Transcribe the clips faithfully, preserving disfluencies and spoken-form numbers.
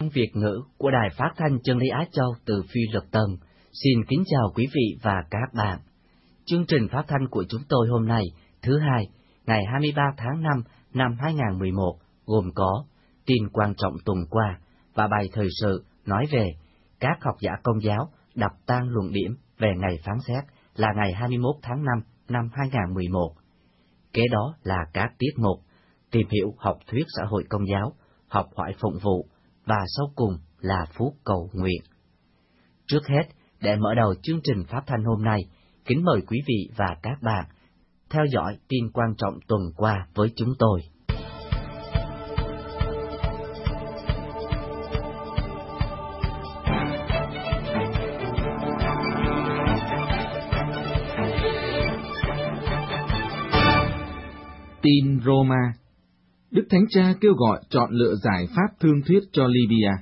Việt ngữ của Đài Phát thanh Chân lý Á Châu từ Phi Luật Tân xin kính chào quý vị và các bạn. Chương trình phát thanh của chúng tôi hôm nay, thứ hai, ngày hai mươi ba tháng năm năm hai nghìn không trăm mười một, gồm có tin quan trọng tuần qua và bài thời sự nói về các học giả Công giáo đập tan luận điểm về ngày phán xét là ngày hai mươi mốt tháng năm năm hai nghìn không trăm mười một. Kế đó là các tiết mục tìm hiểu học thuyết xã hội Công giáo, học hỏi phụng vụ, và sau cùng là phút cầu nguyện. Trước hết, để mở đầu chương trình phát thanh hôm nay, kính mời quý vị và các bạn theo dõi tin quan trọng tuần qua với chúng tôi. Tin Roma. Đức Thánh Cha kêu gọi chọn lựa giải pháp thương thuyết cho Libya.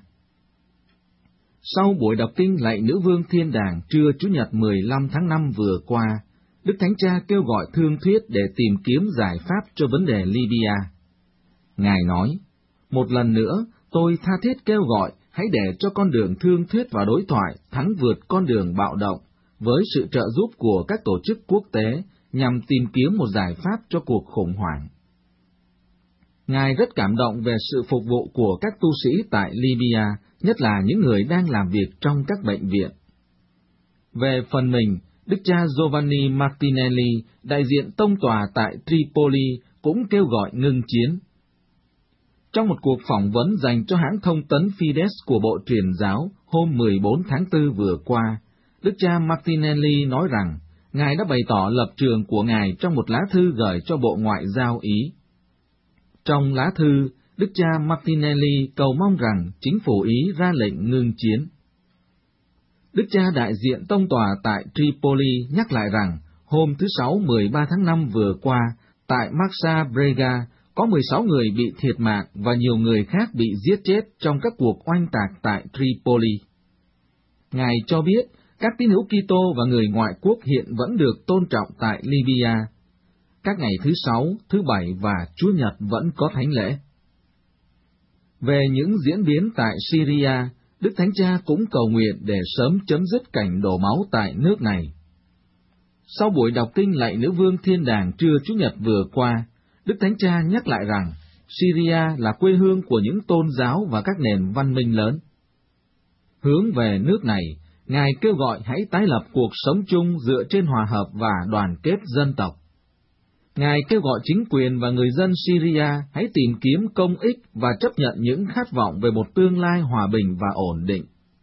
Sau buổi đọc kinh lạy Nữ Vương Thiên Đàng trưa Chủ nhật mười lăm tháng năm vừa qua, Đức Thánh Cha kêu gọi thương thuyết để tìm kiếm giải pháp cho vấn đề Libya. Ngài nói, một lần nữa, tôi tha thiết kêu gọi hãy để cho con đường thương thuyết và đối thoại thắng vượt con đường bạo động, với sự trợ giúp của các tổ chức quốc tế nhằm tìm kiếm một giải pháp cho cuộc khủng hoảng. Ngài rất cảm động về sự phục vụ của các tu sĩ tại Libya, nhất là những người đang làm việc trong các bệnh viện. Về phần mình, Đức cha Giovanni Martinelli, đại diện tông tòa tại Tripoli, cũng kêu gọi ngưng chiến. Trong một cuộc phỏng vấn dành cho hãng thông tấn Fides của Bộ Truyền giáo hôm mười bốn tháng tư vừa qua, Đức cha Martinelli nói rằng Ngài đã bày tỏ lập trường của Ngài trong một lá thư gửi cho Bộ Ngoại giao Ý. Trong lá thư, Đức cha Martinelli cầu mong rằng chính phủ Ý ra lệnh ngưng chiến. Đức cha đại diện tông tòa tại Tripoli nhắc lại rằng hôm thứ Sáu mười ba tháng năm vừa qua, tại Marsa Brega, có mười sáu người bị thiệt mạng và nhiều người khác bị giết chết trong các cuộc oanh tạc tại Tripoli. Ngài cho biết các tín hữu Kitô và người ngoại quốc hiện vẫn được tôn trọng tại Libya. Các ngày thứ Sáu, thứ Bảy và Chủ nhật vẫn có thánh lễ. Về những diễn biến tại Syria, Đức Thánh Cha cũng cầu nguyện để sớm chấm dứt cảnh đổ máu tại nước này. Sau buổi đọc kinh lạy Nữ Vương Thiên Đàng trưa Chủ nhật vừa qua, Đức Thánh Cha nhắc lại rằng Syria là quê hương của những tôn giáo và các nền văn minh lớn. Hướng về nước này, Ngài kêu gọi hãy tái lập cuộc sống chung dựa trên hòa hợp và đoàn kết dân tộc. Ngài kêu gọi chính quyền và người dân Syria hãy tìm kiếm công ích và chấp nhận những khát vọng về một tương lai hòa bình và ổn định.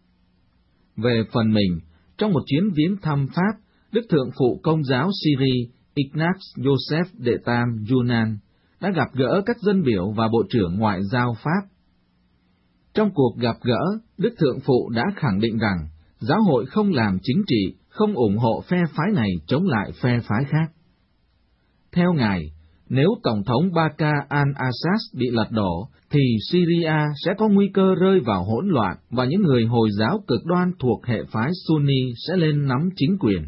Về phần mình, trong một chuyến viếng thăm Pháp, Đức Thượng phụ Công giáo Syria Ignaz Joseph de Tam Yunan đã gặp gỡ các dân biểu và Bộ trưởng Ngoại giao Pháp. Trong cuộc gặp gỡ, Đức Thượng phụ đã khẳng định rằng giáo hội không làm chính trị, không ủng hộ phe phái này chống lại phe phái khác. Theo Ngài, nếu Tổng thống Bashar al-Assad bị lật đổ, thì Syria sẽ có nguy cơ rơi vào hỗn loạn và những người Hồi giáo cực đoan thuộc hệ phái Sunni sẽ lên nắm chính quyền.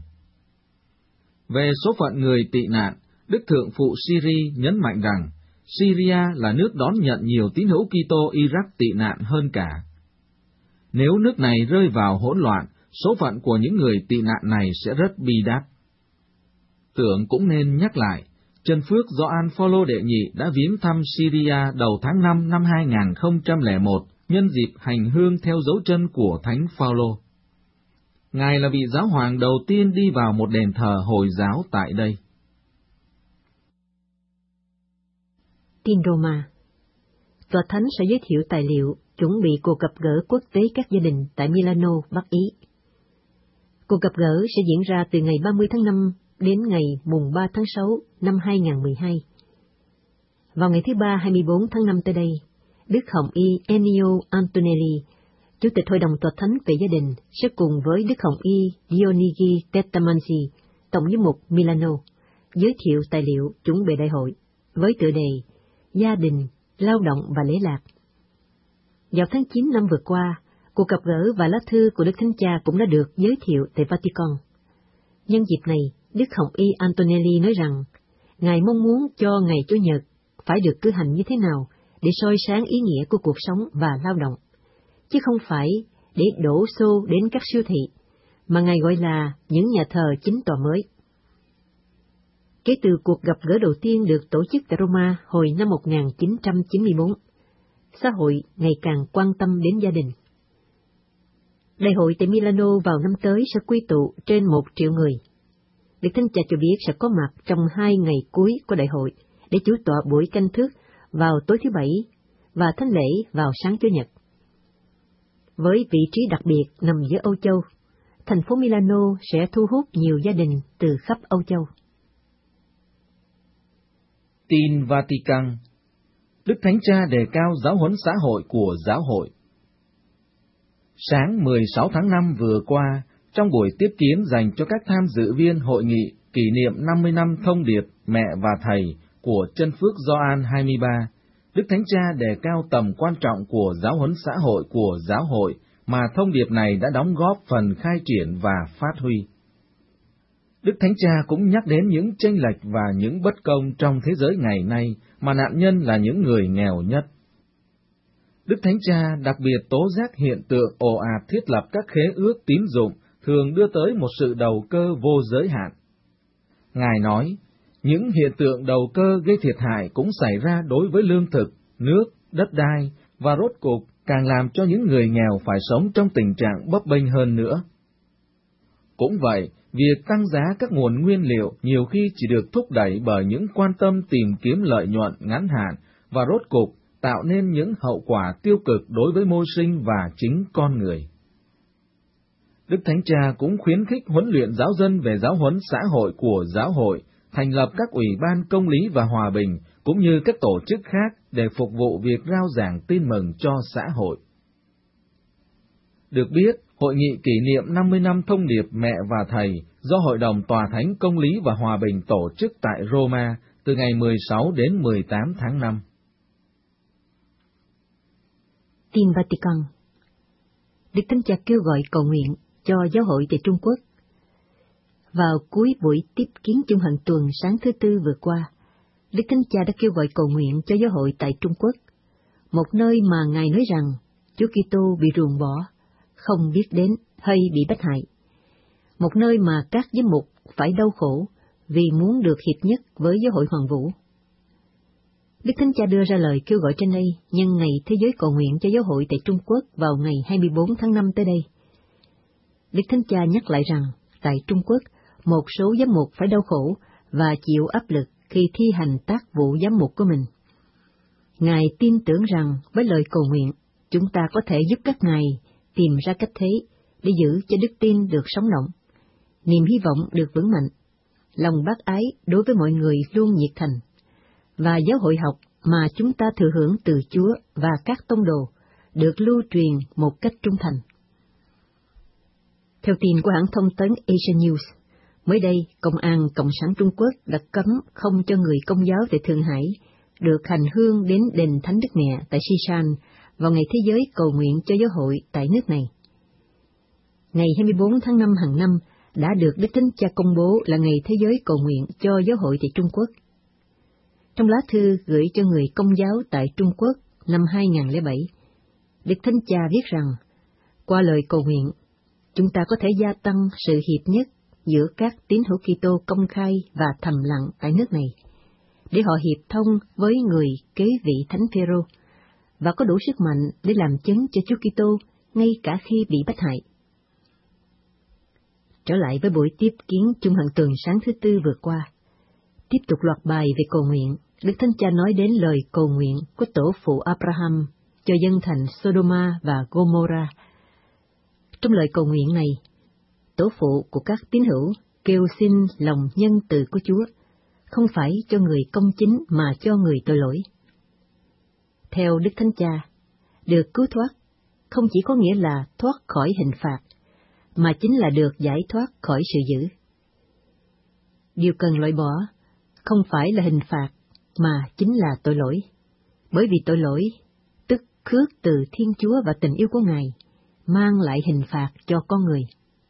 Về số phận người tị nạn, Đức Thượng phụ Syria nhấn mạnh rằng Syria là nước đón nhận nhiều tín hữu Kitô Iraq tị nạn hơn cả. Nếu nước này rơi vào hỗn loạn, số phận của những người tị nạn này sẽ rất bi đát. Tưởng cũng nên nhắc lại, Chân Phước Gioan Phaolô đệ nhị đã viếng thăm Syria đầu tháng năm năm hai nghìn không trăm lẻ một, nhân dịp hành hương theo dấu chân của Thánh Phaolô. Ngài là vị giáo hoàng đầu tiên đi vào một đền thờ Hồi giáo tại đây. Tin Roma. Tòa Thánh sẽ giới thiệu tài liệu chuẩn bị cuộc gặp gỡ quốc tế các gia đình tại Milano, Bắc Ý. Cuộc gặp gỡ sẽ diễn ra từ ngày ba mươi tháng năm đến ngày mùng ba tháng sáu năm hai nghìn không trăm mười hai. Vào ngày thứ Ba hai mươi bốn tháng năm tới đây, Đức Hồng Y Ennio Antonelli, Chủ tịch Hội đồng Tòa Thánh về gia đình, sẽ cùng với Đức Hồng Y Dionigi Tettamanzi, Tổng giám mục Milano, giới thiệu tài liệu chuẩn bị đại hội, với tựa đề Gia đình, lao động và lễ lạc. Vào tháng chín năm vừa qua, cuộc gặp gỡ và lá thư của Đức Thánh Cha cũng đã được giới thiệu tại Vatican. Nhân dịp này, Đức Hồng Y Antonelli nói rằng, Ngài mong muốn cho ngày Chủ nhật phải được cử hành như thế nào để soi sáng ý nghĩa của cuộc sống và lao động, chứ không phải để đổ xô đến các siêu thị, mà Ngài gọi là những nhà thờ chính tòa mới. Kể từ cuộc gặp gỡ đầu tiên được tổ chức tại Roma hồi năm một nghìn chín trăm chín mươi bốn, xã hội ngày càng quan tâm đến gia đình. Đại hội tại Milano vào năm tới sẽ quy tụ trên một triệu người. Đức Thánh Cha cho biết sẽ có mặt trong hai ngày cuối của đại hội để chủ tọa buổi canh thức vào tối thứ Bảy và thánh lễ vào sáng Chủ nhật. Với vị trí đặc biệt nằm giữa Âu Châu, thành phố Milano sẽ thu hút nhiều gia đình từ khắp Âu Châu. Tin Vatican. Đức Thánh Cha đề cao giáo huấn xã hội của giáo hội. Sáng mười sáu tháng năm vừa qua, trong buổi tiếp kiến dành cho các tham dự viên hội nghị kỷ niệm năm mươi năm thông điệp Mẹ và Thầy của Chân Phước Gioan hai mươi ba, Đức Thánh Cha đề cao tầm quan trọng của giáo huấn xã hội của giáo hội mà thông điệp này đã đóng góp phần khai triển và phát huy. Đức Thánh Cha cũng nhắc đến những chênh lệch và những bất công trong thế giới ngày nay mà nạn nhân là những người nghèo nhất. Đức Thánh Cha đặc biệt tố giác hiện tượng ồ ạt thiết lập các khế ước tín dụng thường đưa tới một sự đầu cơ vô giới hạn. Ngài nói, những hiện tượng đầu cơ gây thiệt hại cũng xảy ra đối với lương thực, nước, đất đai, và rốt cuộc càng làm cho những người nghèo phải sống trong tình trạng bấp bênh hơn nữa. Cũng vậy, việc tăng giá các nguồn nguyên liệu nhiều khi chỉ được thúc đẩy bởi những quan tâm tìm kiếm lợi nhuận ngắn hạn và rốt cuộc tạo nên những hậu quả tiêu cực đối với môi sinh và chính con người. Đức Thánh Cha cũng khuyến khích huấn luyện giáo dân về giáo huấn xã hội của giáo hội, thành lập các ủy ban công lý và hòa bình, cũng như các tổ chức khác để phục vụ việc rao giảng tin mừng cho xã hội. Được biết, Hội nghị kỷ niệm năm mươi năm thông điệp Mẹ và Thầy do Hội đồng Tòa Thánh Công lý và Hòa bình tổ chức tại Roma từ ngày mười sáu đến mười tám tháng năm. Tin Vatican. Đức Thánh Cha kêu gọi cầu nguyện cho giáo hội tại Trung Quốc. Vào cuối buổi tiếp kiến chung hận tuần sáng thứ Tư vừa qua, Đức Thánh Cha đã kêu gọi cầu nguyện cho giáo hội tại Trung Quốc, một nơi mà Ngài nói rằng Chúa Kitô bị ruồng bỏ, không biết đến hay bị bắt hại, một nơi mà các giám mục phải đau khổ vì muốn được hiệp nhất với giáo hội Hoàng Vũ. Đức Thánh Cha đưa ra lời kêu gọi trên đây nhân ngày Thế giới cầu nguyện cho giáo hội tại Trung Quốc vào ngày hai mươi bốn tháng năm tới đây. Đức Thánh Cha nhắc lại rằng, tại Trung Quốc, một số giám mục phải đau khổ và chịu áp lực khi thi hành tác vụ giám mục của mình. Ngài tin tưởng rằng với lời cầu nguyện, chúng ta có thể giúp các ngài tìm ra cách thế để giữ cho đức tin được sống động, niềm hy vọng được vững mạnh, lòng bác ái đối với mọi người luôn nhiệt thành, và giáo hội học mà chúng ta thừa hưởng từ Chúa và các tông đồ được lưu truyền một cách trung thành. Theo tin của hãng thông tấn Asia News, mới đây, Công an Cộng sản Trung Quốc đã cấm không cho người Công giáo tại Thượng Hải được hành hương đến đền Thánh Đức Mẹ tại Sisan vào ngày Thế giới cầu nguyện cho giáo hội tại nước này. Ngày hai mươi bốn tháng năm hàng năm đã được Đức Thánh Cha công bố là ngày Thế giới cầu nguyện cho giáo hội tại Trung Quốc. Trong lá thư gửi cho người Công giáo tại Trung Quốc năm hai nghìn không trăm lẻ bảy, Đức Thánh Cha viết rằng, qua lời cầu nguyện, chúng ta có thể gia tăng sự hiệp nhất giữa các tín hữu Kitô công khai và thầm lặng tại nước này, để họ hiệp thông với người kế vị Thánh Phêrô và có đủ sức mạnh để làm chứng cho Chúa Kitô ngay cả khi bị bắt hại. Trở lại với buổi tiếp kiến chung hận tuần sáng thứ Tư vừa qua, tiếp tục loạt bài về cầu nguyện, Đức Thánh Cha nói đến lời cầu nguyện của tổ phụ Abraham cho dân thành Sodoma và Gomorrah. Trong lời cầu nguyện này, tổ phụ của các tín hữu kêu xin lòng nhân từ của Chúa, không phải cho người công chính mà cho người tội lỗi. Theo Đức Thánh Cha, được cứu thoát không chỉ có nghĩa là thoát khỏi hình phạt, mà chính là được giải thoát khỏi sự dữ. Điều cần loại bỏ không phải là hình phạt, mà chính là tội lỗi, bởi vì tội lỗi, tức khước từ Thiên Chúa và tình yêu của Ngài, mang lại hình phạt cho con người.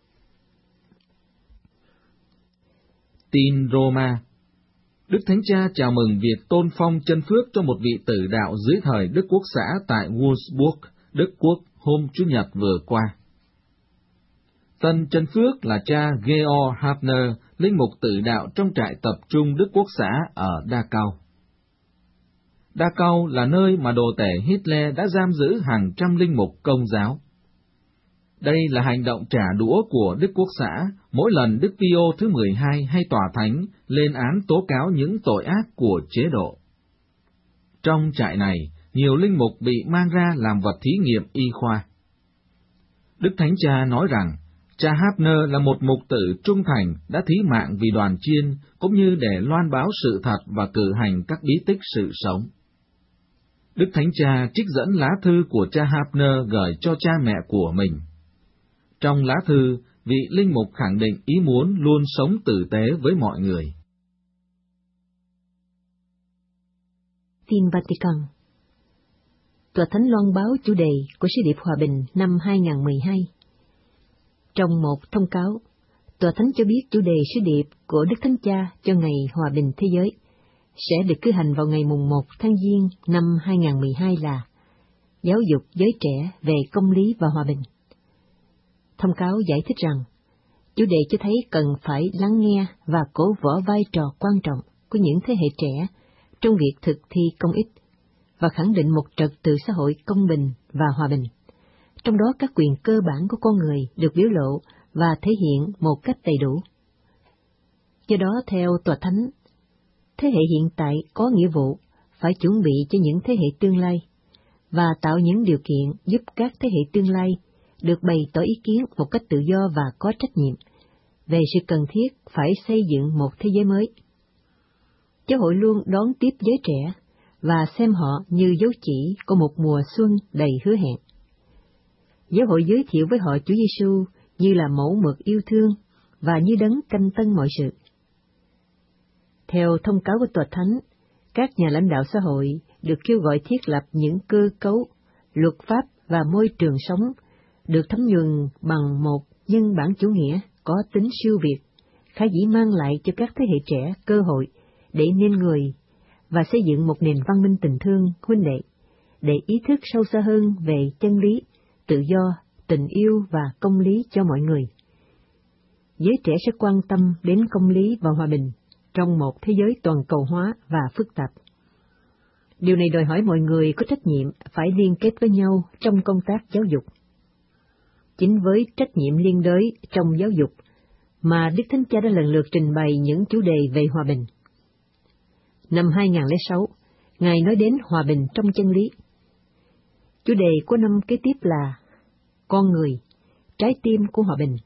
Tin Roma. Đức Thánh Cha chào mừng việc tôn phong chân phước cho một vị tử đạo dưới thời Đức Quốc xã tại Wolfsburg, Đức Quốc hôm Chủ nhật vừa qua. Tân Chân Phước là cha Georg Hafner, linh mục tự đạo trong trại tập trung Đức Quốc xã ở Dachau. Dachau là nơi mà đồ tể Hitler đã giam giữ hàng trăm linh mục Công giáo. Đây là hành động trả đũa của Đức Quốc xã mỗi lần Đức Pio thứ mười hai hay tòa thánh lên án tố cáo những tội ác của chế độ. Trong trại này, nhiều linh mục bị mang ra làm vật thí nghiệm y khoa. Đức Thánh Cha nói rằng, cha Hafner là một mục tử trung thành đã thí mạng vì đoàn chiên, cũng như để loan báo sự thật và cử hành các bí tích sự sống. Đức Thánh Cha trích dẫn lá thư của cha Hafner gửi cho cha mẹ của mình. Trong lá thư, vị linh mục khẳng định ý muốn luôn sống tử tế với mọi người. Tin Vatican. Tòa Thánh loan báo chủ đề của Sứ điệp Hòa bình năm hai không một hai. Trong một thông cáo, Tòa Thánh cho biết chủ đề sứ điệp của Đức Thánh Cha cho Ngày Hòa bình Thế giới sẽ được cử hành vào ngày mùng một tháng Giêng năm hai không một hai là Giáo dục giới trẻ về công lý và hòa bình. Thông cáo giải thích rằng, chủ đề cho thấy cần phải lắng nghe và cổ võ vai trò quan trọng của những thế hệ trẻ trong việc thực thi công ích, và khẳng định một trật tự xã hội công bình và hòa bình, trong đó các quyền cơ bản của con người được biểu lộ và thể hiện một cách đầy đủ. Do đó, theo Tòa Thánh, thế hệ hiện tại có nghĩa vụ phải chuẩn bị cho những thế hệ tương lai, và tạo những điều kiện giúp các thế hệ tương lai được bày tỏ ý kiến một cách tự do và có trách nhiệm về sự cần thiết phải xây dựng một thế giới mới. Giáo hội luôn đón tiếp giới trẻ và xem họ như dấu chỉ của một mùa xuân đầy hứa hẹn. Giáo hội giới thiệu với họ Chúa Giêsu như là mẫu mực yêu thương và như đấng canh tân mọi sự. Theo thông cáo của Tòa Thánh, các nhà lãnh đạo xã hội được kêu gọi thiết lập những cơ cấu, luật pháp và môi trường sống được thấm nhuần bằng một nhân bản chủ nghĩa có tính siêu việt, khả dĩ mang lại cho các thế hệ trẻ cơ hội để nên người và xây dựng một nền văn minh tình thương, huynh đệ, để ý thức sâu xa hơn về chân lý, tự do, tình yêu và công lý cho mọi người. Giới trẻ sẽ quan tâm đến công lý và hòa bình trong một thế giới toàn cầu hóa và phức tạp. Điều này đòi hỏi mọi người có trách nhiệm phải liên kết với nhau trong công tác giáo dục. Chính với trách nhiệm liên đới trong giáo dục mà Đức Thánh Cha đã lần lượt trình bày những chủ đề về hòa bình. Năm hai không không sáu, Ngài nói đến hòa bình trong chân lý. Chủ đề của năm kế tiếp là Con người, trái tim của hòa bình.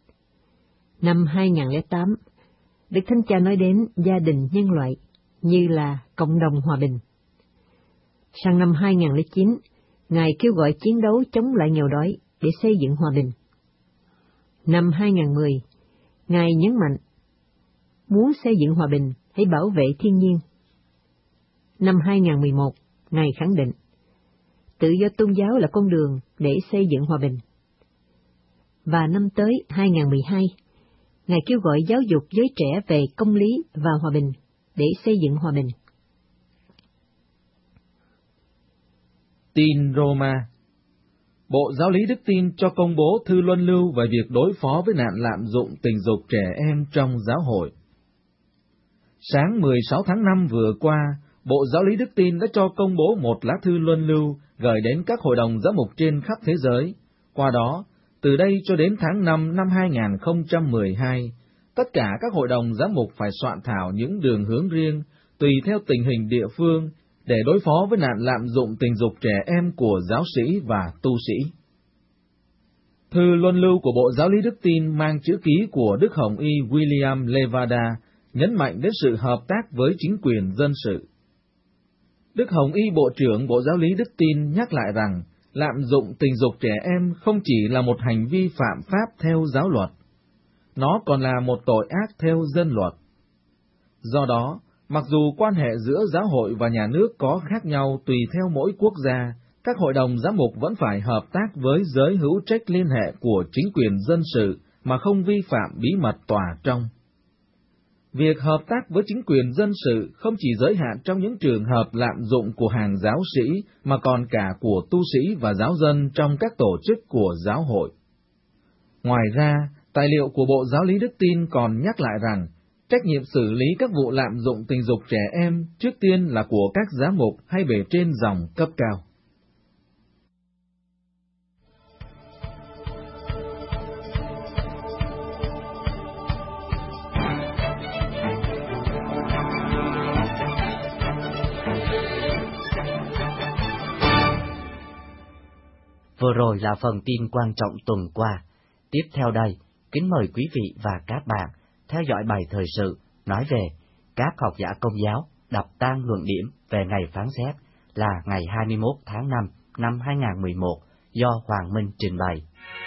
Năm hai không không tám, Đức Thánh Cha nói đến gia đình nhân loại như là cộng đồng hòa bình. Sang năm hai không không chín, Ngài kêu gọi chiến đấu chống lại nghèo đói để xây dựng hòa bình. Năm hai không một không, Ngài nhấn mạnh, muốn xây dựng hòa bình, hãy bảo vệ thiên nhiên. Năm hai không một một, Ngài khẳng định, tự do tôn giáo là con đường để xây dựng hòa bình. Và năm tới hai không một hai, Ngài kêu gọi giáo dục giới trẻ về công lý và hòa bình để xây dựng hòa bình. Tin Roma. Bộ Giáo lý Đức Tin cho công bố thư luân lưu về việc đối phó với nạn lạm dụng tình dục trẻ em trong giáo hội. Sáng mười sáu tháng năm vừa qua, Bộ Giáo lý Đức Tin đã cho công bố một lá thư luân lưu gửi đến các hội đồng giám mục trên khắp thế giới. Qua đó, từ đây cho đến tháng năm năm hai không một hai, tất cả các hội đồng giám mục phải soạn thảo những đường hướng riêng, tùy theo tình hình địa phương, để đối phó với nạn lạm dụng tình dục trẻ em của giáo sĩ và tu sĩ. Thư luân lưu của Bộ Giáo lý Đức Tin mang chữ ký của Đức Hồng Y William Levada, nhấn mạnh đến sự hợp tác với chính quyền dân sự. Đức Hồng Y Bộ trưởng Bộ Giáo lý Đức Tin nhắc lại rằng, lạm dụng tình dục trẻ em không chỉ là một hành vi phạm pháp theo giáo luật, nó còn là một tội ác theo dân luật. Do đó, mặc dù quan hệ giữa giáo hội và nhà nước có khác nhau tùy theo mỗi quốc gia, các hội đồng giám mục vẫn phải hợp tác với giới hữu trách liên hệ của chính quyền dân sự mà không vi phạm bí mật tòa trong. Việc hợp tác với chính quyền dân sự không chỉ giới hạn trong những trường hợp lạm dụng của hàng giáo sĩ, mà còn cả của tu sĩ và giáo dân trong các tổ chức của giáo hội. Ngoài ra, tài liệu của Bộ Giáo lý Đức Tin còn nhắc lại rằng, trách nhiệm xử lý các vụ lạm dụng tình dục trẻ em trước tiên là của các giám mục hay bề trên dòng cấp cao. Vừa rồi là phần tin quan trọng tuần qua. Tiếp theo đây, kính mời quý vị và các bạn theo dõi bài thời sự nói về các học giả Công giáo đập tan luận điểm về ngày phán xét là ngày hai mươi mốt tháng năm năm hai nghìn không trăm mười một do Hoàng Minh trình bày.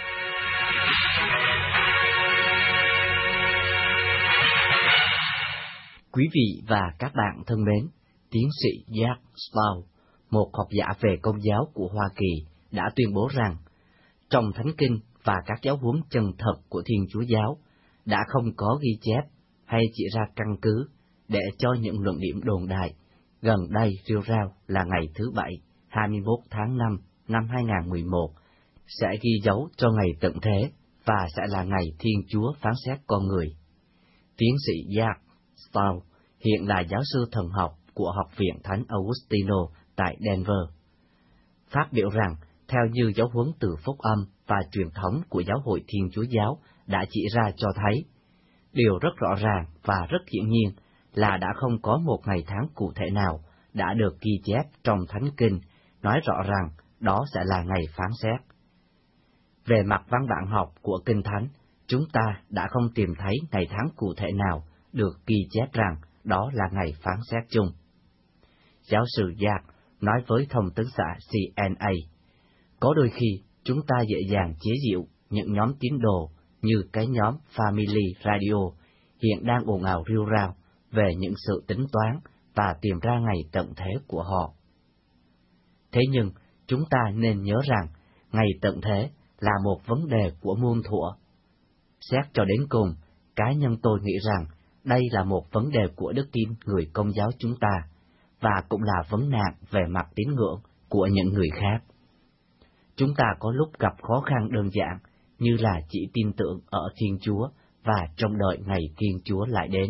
Quý vị và các bạn thân mến, tiến sĩ Jack Spau, một học giả về Công giáo của Hoa Kỳ, đã tuyên bố rằng trong Thánh Kinh và các giáo huấn chân thật của Thiên Chúa Giáo đã không có ghi chép hay chỉ ra căn cứ để cho những luận điểm đồn đại gần đây rêu rao là ngày thứ Bảy, hai mươi mốt tháng năm năm hai nghìn không trăm mười một, sẽ ghi dấu cho ngày tận thế và sẽ là ngày Thiên Chúa phán xét con người. Tiến sĩ Jack Spau hiện là giáo sư thần học của Học viện Thánh Augustino tại Denver, phát biểu rằng theo như giáo huấn từ Phúc Âm và truyền thống của Giáo hội Thiên Chúa Giáo đã chỉ ra cho thấy, điều rất rõ ràng và rất hiển nhiên là đã không có một ngày tháng cụ thể nào đã được ghi chép trong Thánh Kinh nói rõ rằng đó sẽ là ngày phán xét. Về mặt văn bản học của Kinh Thánh, chúng ta đã không tìm thấy ngày tháng cụ thể nào được ghi chép rằng đó là ngày phán xét chung. Giáo sư Jack nói với thông tấn xã xê en a, có đôi khi chúng ta dễ dàng chế giễu những nhóm tín đồ như cái nhóm Family Radio hiện đang ồn ào rêu rao về những sự tính toán và tìm ra ngày tận thế của họ. Thế nhưng, chúng ta nên nhớ rằng ngày tận thế là một vấn đề của muôn thuở. Xét cho đến cùng, cá nhân tôi nghĩ rằng đây là một vấn đề của đức tin người Công giáo chúng ta, và cũng là vấn nạn về mặt tín ngưỡng của những người khác. Chúng ta có lúc gặp khó khăn đơn giản như là chỉ tin tưởng ở Thiên Chúa và trông đợi ngày Thiên Chúa lại đến.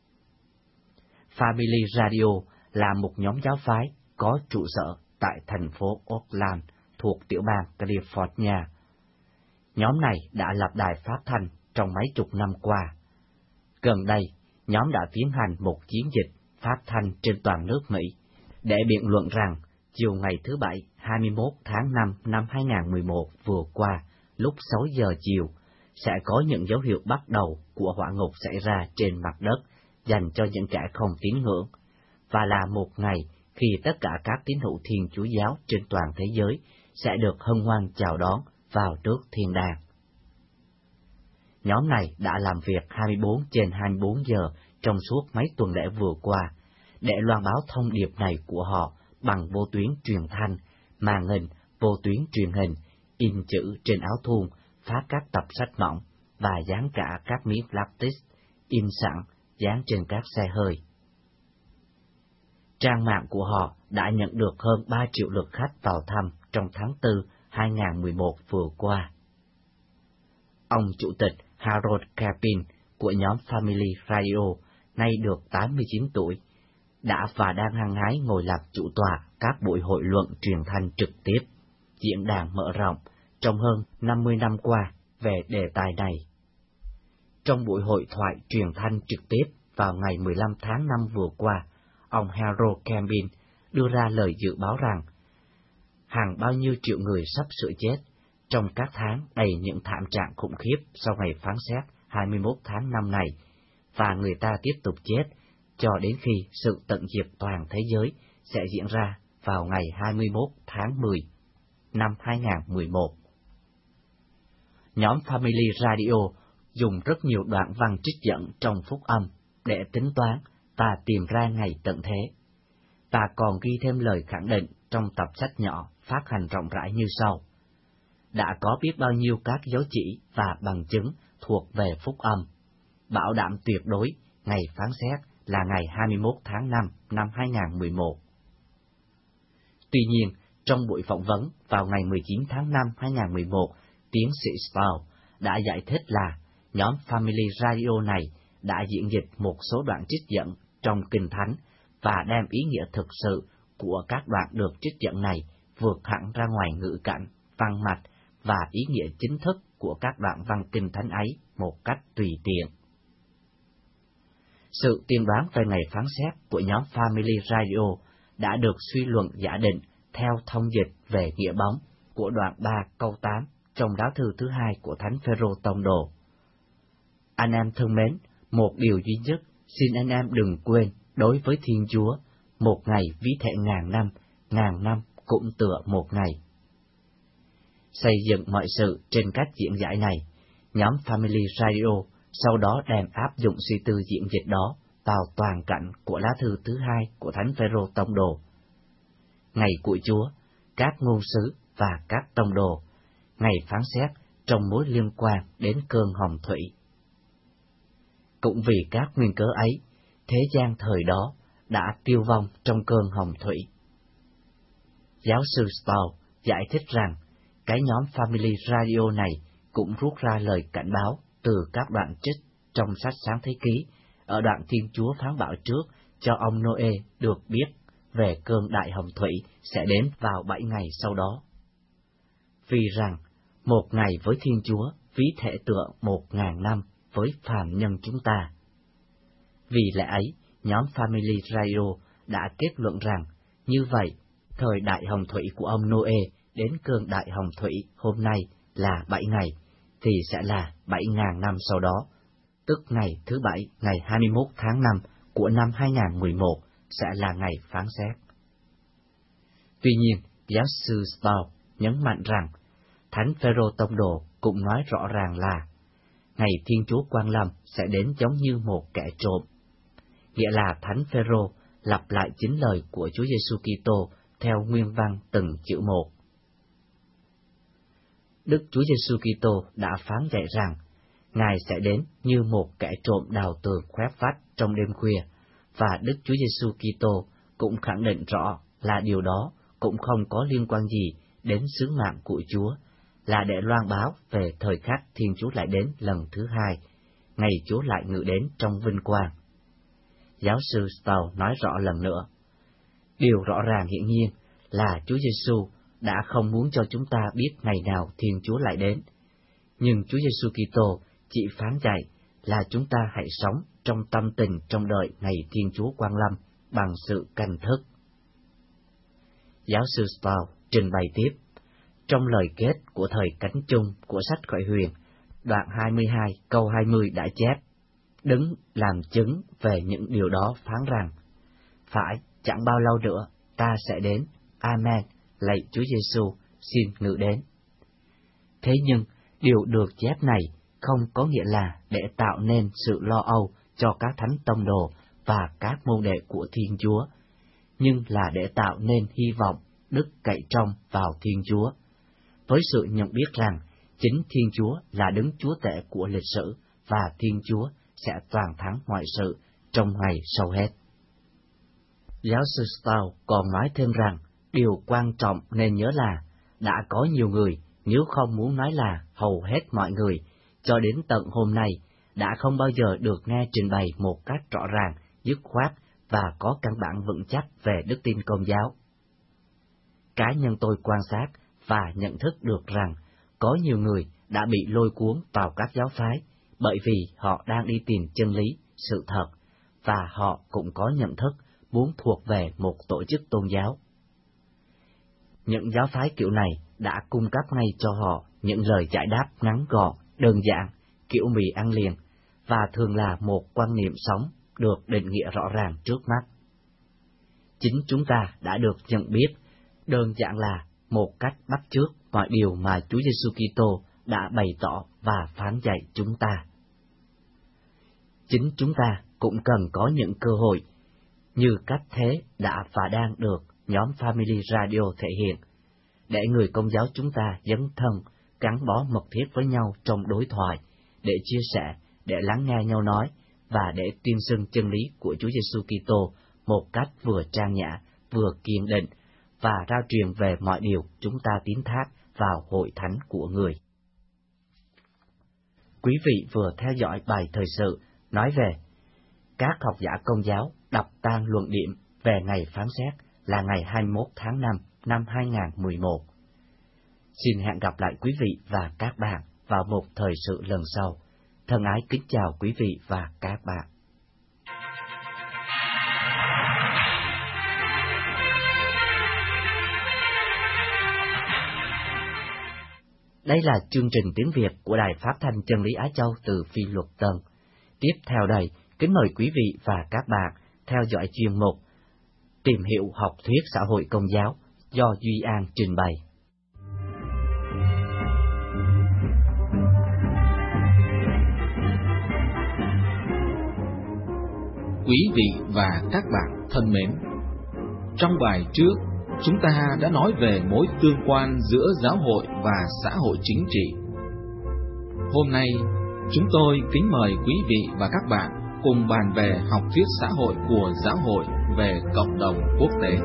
Family Radio là một nhóm giáo phái có trụ sở tại thành phố Oakland thuộc tiểu bang California. Nhóm này đã lập đài phát thanh trong mấy chục năm qua. Gần đây, nhóm đã tiến hành một chiến dịch phát thanh trên toàn nước Mỹ để biện luận rằng chiều ngày thứ Bảy hai mươi mốt tháng năm năm hai nghìn không trăm mười một vừa qua, lúc sáu giờ chiều, sẽ có những dấu hiệu bắt đầu của hỏa ngục xảy ra trên mặt đất dành cho những kẻ không tín ngưỡng, và là một ngày khi tất cả các tín hữu Thiên Chúa Giáo trên toàn thế giới sẽ được hân hoan chào đón vào trước thiên đàng. Nhóm này đã làm việc hai mươi bốn trên hai mươi bốn giờ trong suốt mấy tuần lễ vừa qua để loan báo thông điệp này của họ bằng vô tuyến truyền thanh, màn hình, vô tuyến truyền hình, in chữ trên áo thun, phát các tập sách mỏng và dán cả các miếng latex in sẵn dán trên các xe hơi. Trang mạng của họ đã nhận được hơn ba triệu lượt khách vào thăm trong tháng tư hai nghìn không trăm mười một vừa qua. Ông Chủ tịch Harold Camping của nhóm Family Radio, nay được tám mươi chín tuổi, đã và đang hăng hái ngồi làm chủ tọa các buổi hội luận truyền thanh trực tiếp, diễn đàn mở rộng trong hơn năm mươi năm qua về đề tài này. Trong buổi hội thoại truyền thanh trực tiếp vào ngày mười lăm tháng năm vừa qua, ông Harold Camping đưa ra lời dự báo rằng hàng bao nhiêu triệu người sắp sửa chết trong các tháng đầy những thảm trạng khủng khiếp sau ngày phán xét hai mươi mốt tháng năm này, và người ta tiếp tục chết cho đến khi sự tận diệt toàn thế giới sẽ diễn ra vào ngày hai mươi mốt tháng mười năm hai nghìn không trăm mười một. Nhóm Family Radio dùng rất nhiều đoạn văn trích dẫn trong Phúc Âm để tính toán và tìm ra ngày tận thế, và còn ghi thêm lời khẳng định trong tập sách nhỏ phát hành rộng rãi như sau. Đã có biết bao nhiêu các dấu chỉ và bằng chứng thuộc về Phúc Âm, bảo đảm tuyệt đối ngày phán xét là ngày hai mươi mốt tháng năm năm hai nghìn không trăm mười một. Tuy nhiên, trong buổi phỏng vấn vào ngày mười chín tháng năm năm hai nghìn không trăm mười một, tiến sĩ Stahl đã giải thích là nhóm Family Radio này đã diễn dịch một số đoạn trích dẫn trong Kinh Thánh và đem ý nghĩa thực sự của các đoạn được trích dẫn này vượt hẳn ra ngoài ngữ cảnh, văn mạch và ý nghĩa chính thức của các đoạn văn Kinh Thánh ấy một cách tùy tiện. Sự tiên đoán về ngày phán xét của nhóm Family Radio đã được suy luận giả định theo thông dịch về nghĩa bóng của đoạn ba câu tám trong lá thư thứ hai của Thánh Phêrô Tông Đồ. Anh em thân mến, một điều duy nhất, xin anh em đừng quên, đối với Thiên Chúa, một ngày ví thể ngàn năm, ngàn năm cũng tựa một ngày. Xây dựng mọi sự trên cách diễn giải này, nhóm Family Radio sau đó đem áp dụng suy tư diễn dịch đó vào toàn cảnh của lá thư thứ hai của Thánh Phêrô Tông Đồ. Ngày của Chúa, các ngôn sứ và các tông đồ, ngày phán xét trong mối liên quan đến cơn hồng thủy. Cũng vì các nguyên cớ ấy, thế gian thời đó đã tiêu vong trong cơn hồng thủy. Giáo sư Stahl giải thích rằng, cái nhóm Family Radio này cũng rút ra lời cảnh báo từ các đoạn trích trong sách Sáng Thế Ký, ở đoạn Thiên Chúa phán bảo trước cho ông Noe được biết về cơn đại hồng thủy sẽ đến vào bảy ngày sau đó. Vì rằng, một ngày với Thiên Chúa ví thể tựa một ngàn năm với phàm nhân chúng ta. Vì lẽ ấy, nhóm Family Radio đã kết luận rằng, như vậy, thời đại hồng thủy của ông Noe đến cơn đại hồng thủy hôm nay là bảy ngày, thì sẽ là bảy ngàn năm sau đó, tức ngày thứ bảy, ngày hai mươi mốt tháng năm của năm hai nghìn không trăm mười một sẽ là ngày phán xét. Tuy nhiên, giáo sư Stahl nhấn mạnh rằng, Thánh Phêrô Tông Đồ cũng nói rõ ràng là ngày Thiên Chúa Quang Lâm sẽ đến giống như một kẻ trộm. Nghĩa là Thánh Phêrô lặp lại chính lời của Chúa Giêsu Kitô theo nguyên văn từng chữ một. Đức Chúa Giêsu Kitô đã phán dạy rằng, Ngài sẽ đến như một kẻ trộm đào tường khoét vách trong đêm khuya, và Đức Chúa Giêsu Kitô cũng khẳng định rõ là điều đó cũng không có liên quan gì đến sứ mạng của Chúa, là để loan báo về thời khắc Thiên Chúa lại đến lần thứ hai, ngày Chúa lại ngự đến trong vinh quang. Giáo sư Stahl nói rõ lần nữa, điều rõ ràng hiển nhiên là Chúa Giêsu đã không muốn cho chúng ta biết ngày nào Thiên Chúa lại đến, nhưng Chúa Giêsu Kitô chỉ phán dạy là chúng ta hãy sống trong tâm tình trong đợi ngày Thiên Chúa Quang Lâm bằng sự canh thức. Giáo sư Stahl trình bày tiếp, trong lời kết của thời cánh chung của sách Khải Huyền, đoạn hai mươi hai câu hai mươi đã chép, đứng làm chứng về những điều đó phán rằng, phải, chẳng bao lâu nữa, ta sẽ đến, Amen, lạy Chúa Giêsu, xin ngự đến. Thế nhưng, điều được chép này không có nghĩa là để tạo nên sự lo âu cho các thánh tông đồ và các môn đệ của Thiên Chúa, nhưng là để tạo nên hy vọng, đức cậy trông vào Thiên Chúa, với sự nhận biết rằng chính Thiên Chúa là đấng Chúa tể của lịch sử và Thiên Chúa sẽ toàn thắng mọi sự trong ngày sau hết. Giáo sư Stahl còn nói thêm rằng, điều quan trọng nên nhớ là, đã có nhiều người, nếu không muốn nói là hầu hết mọi người, cho đến tận hôm nay, đã không bao giờ được nghe trình bày một cách rõ ràng, dứt khoát và có căn bản vững chắc về đức tin Công giáo. Cá nhân tôi quan sát và nhận thức được rằng, có nhiều người đã bị lôi cuốn vào các giáo phái, bởi vì họ đang đi tìm chân lý, sự thật, và họ cũng có nhận thức muốn thuộc về một tổ chức tôn giáo. Những giáo phái kiểu này đã cung cấp ngay cho họ những lời giải đáp ngắn gọn, đơn giản, kiểu mì ăn liền, và thường là một quan niệm sống được định nghĩa rõ ràng trước mắt. Chính chúng ta đã được nhận biết, đơn giản là một cách bắt chước mọi điều mà Chúa Giêsu Kitô đã bày tỏ và phán dạy chúng ta. Chính chúng ta cũng cần có những cơ hội, như cách thế đã và đang được nhóm Family Radio thể hiện, để người Công giáo chúng ta dấn thân, gắn bó mật thiết với nhau trong đối thoại, để chia sẻ, để lắng nghe nhau nói, và để tuyên xưng chân lý của Chúa Giêsu Kitô một cách vừa trang nhã, vừa kiên định, và rao truyền về mọi điều chúng ta tín thác vào hội thánh của người. Quý vị vừa theo dõi bài thời sự nói về các học giả Công giáo đập tan luận điểm về ngày phán xét là ngày hai mươi mốt tháng năm năm hai nghìn không trăm mười một. Xin hẹn gặp lại quý vị và các bạn vào một thời sự lần sau. Thân ái kính chào quý vị và các bạn. Đây là chương trình tiếng Việt của Đài Phát thanh Chân lý Á Châu từ Phi Luật Tân. Tiếp theo đây, kính mời quý vị và các bạn theo dõi chuyên mục Tìm hiểu học thuyết xã hội Công giáo do Duy An trình bày. Quý vị và các bạn thân mến, trong bài trước, chúng ta đã nói về mối tương quan giữa giáo hội và xã hội chính trị. Hôm nay, chúng tôi kính mời quý vị và các bạn cùng bàn về học thuyết xã hội của giáo hội về cộng đồng quốc tế.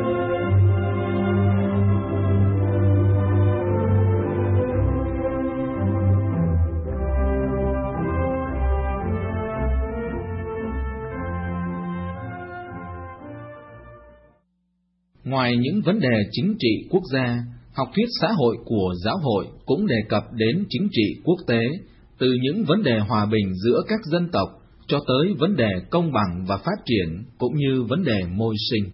Ngoài những vấn đề chính trị quốc gia, học thuyết xã hội của giáo hội cũng đề cập đến chính trị quốc tế, từ những vấn đề hòa bình giữa các dân tộc cho tới vấn đề công bằng và phát triển, cũng như vấn đề môi sinh.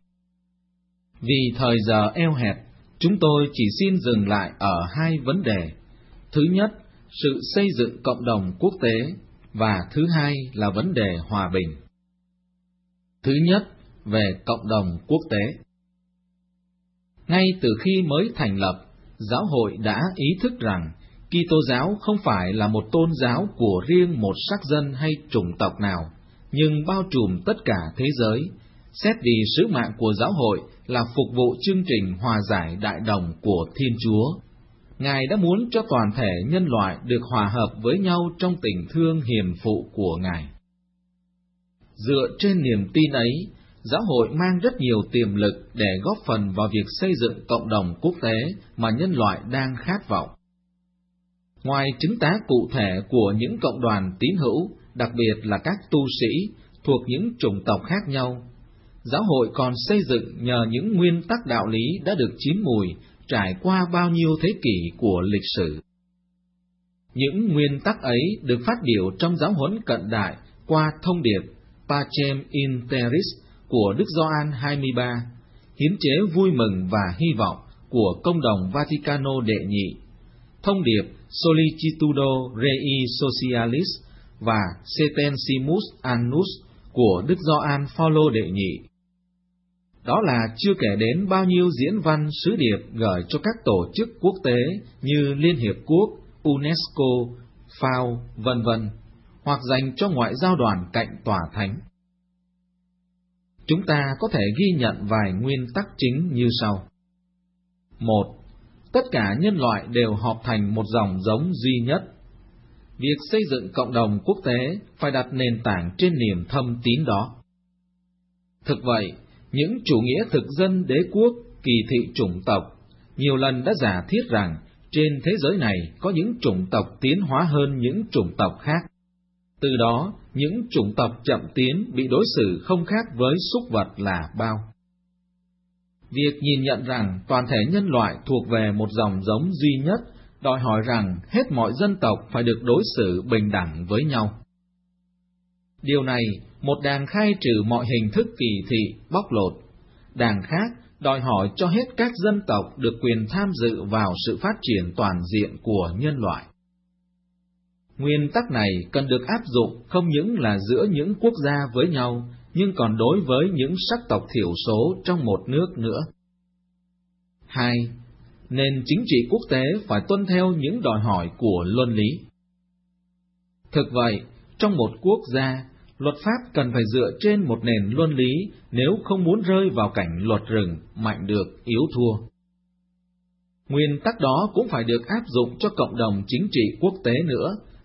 Vì thời giờ eo hẹp, chúng tôi chỉ xin dừng lại ở hai vấn đề. Thứ nhất, sự xây dựng cộng đồng quốc tế, và thứ hai là vấn đề hòa bình. Thứ nhất, về cộng đồng quốc tế. Ngay từ khi mới thành lập, giáo hội đã ý thức rằng Kitô giáo không phải là một tôn giáo của riêng một sắc dân hay chủng tộc nào, nhưng bao trùm tất cả thế giới, xét vì sứ mạng của giáo hội là phục vụ chương trình hòa giải đại đồng của Thiên Chúa. Ngài đã muốn cho toàn thể nhân loại được hòa hợp với nhau trong tình thương hiền phụ của Ngài. Dựa trên niềm tin ấy, giáo hội mang rất nhiều tiềm lực để góp phần vào việc xây dựng cộng đồng quốc tế mà nhân loại đang khát vọng. Ngoài chứng tá cụ thể của những cộng đoàn tín hữu, đặc biệt là các tu sĩ thuộc những chủng tộc khác nhau, giáo hội còn xây dựng nhờ những nguyên tắc đạo lý đã được chín mùi trải qua bao nhiêu thế kỷ của lịch sử. Những nguyên tắc ấy được phát biểu trong giáo huấn cận đại qua thông điệp Pacem in Terris của Đức Gioan hai mươi ba, hiến chế vui mừng và hy vọng của Công đồng Vaticano đệ nhị, thông điệp Solicitudo Rei Socialis và Setensimus Annus của Đức Gioan Phaolô đệ nhị. Đó là chưa kể đến bao nhiêu diễn văn sứ điệp gửi cho các tổ chức quốc tế như Liên Hiệp Quốc, UNESCO, FAO, vân vân, hoặc dành cho ngoại giao đoàn cạnh tòa thánh. Chúng ta có thể ghi nhận vài nguyên tắc chính như sau. Một, tất cả nhân loại đều họp thành một dòng giống duy nhất. Việc xây dựng cộng đồng quốc tế phải đặt nền tảng trên niềm thâm tín đó. Thực vậy, những chủ nghĩa thực dân đế quốc, kỳ thị chủng tộc, nhiều lần đã giả thiết rằng trên thế giới này có những chủng tộc tiến hóa hơn những chủng tộc khác. Từ đó, những chủng tộc chậm tiến bị đối xử không khác với súc vật là bao. Việc nhìn nhận rằng toàn thể nhân loại thuộc về một dòng giống duy nhất đòi hỏi rằng hết mọi dân tộc phải được đối xử bình đẳng với nhau. Điều này, một đảng khai trừ mọi hình thức kỳ thị, bóc lột. Đảng khác đòi hỏi cho hết các dân tộc được quyền tham dự vào sự phát triển toàn diện của nhân loại. Nguyên tắc này cần được áp dụng không những là giữa những quốc gia với nhau, nhưng còn đối với những sắc tộc thiểu số trong một nước nữa. Hai, nền chính trị quốc tế phải tuân theo những đòi hỏi của luân lý. Thực vậy, trong một quốc gia, luật pháp cần phải dựa trên một nền luân lý nếu không muốn rơi vào cảnh luật rừng, mạnh được, yếu thua. Nguyên tắc đó cũng phải được áp dụng cho cộng đồng chính trị quốc tế nữa,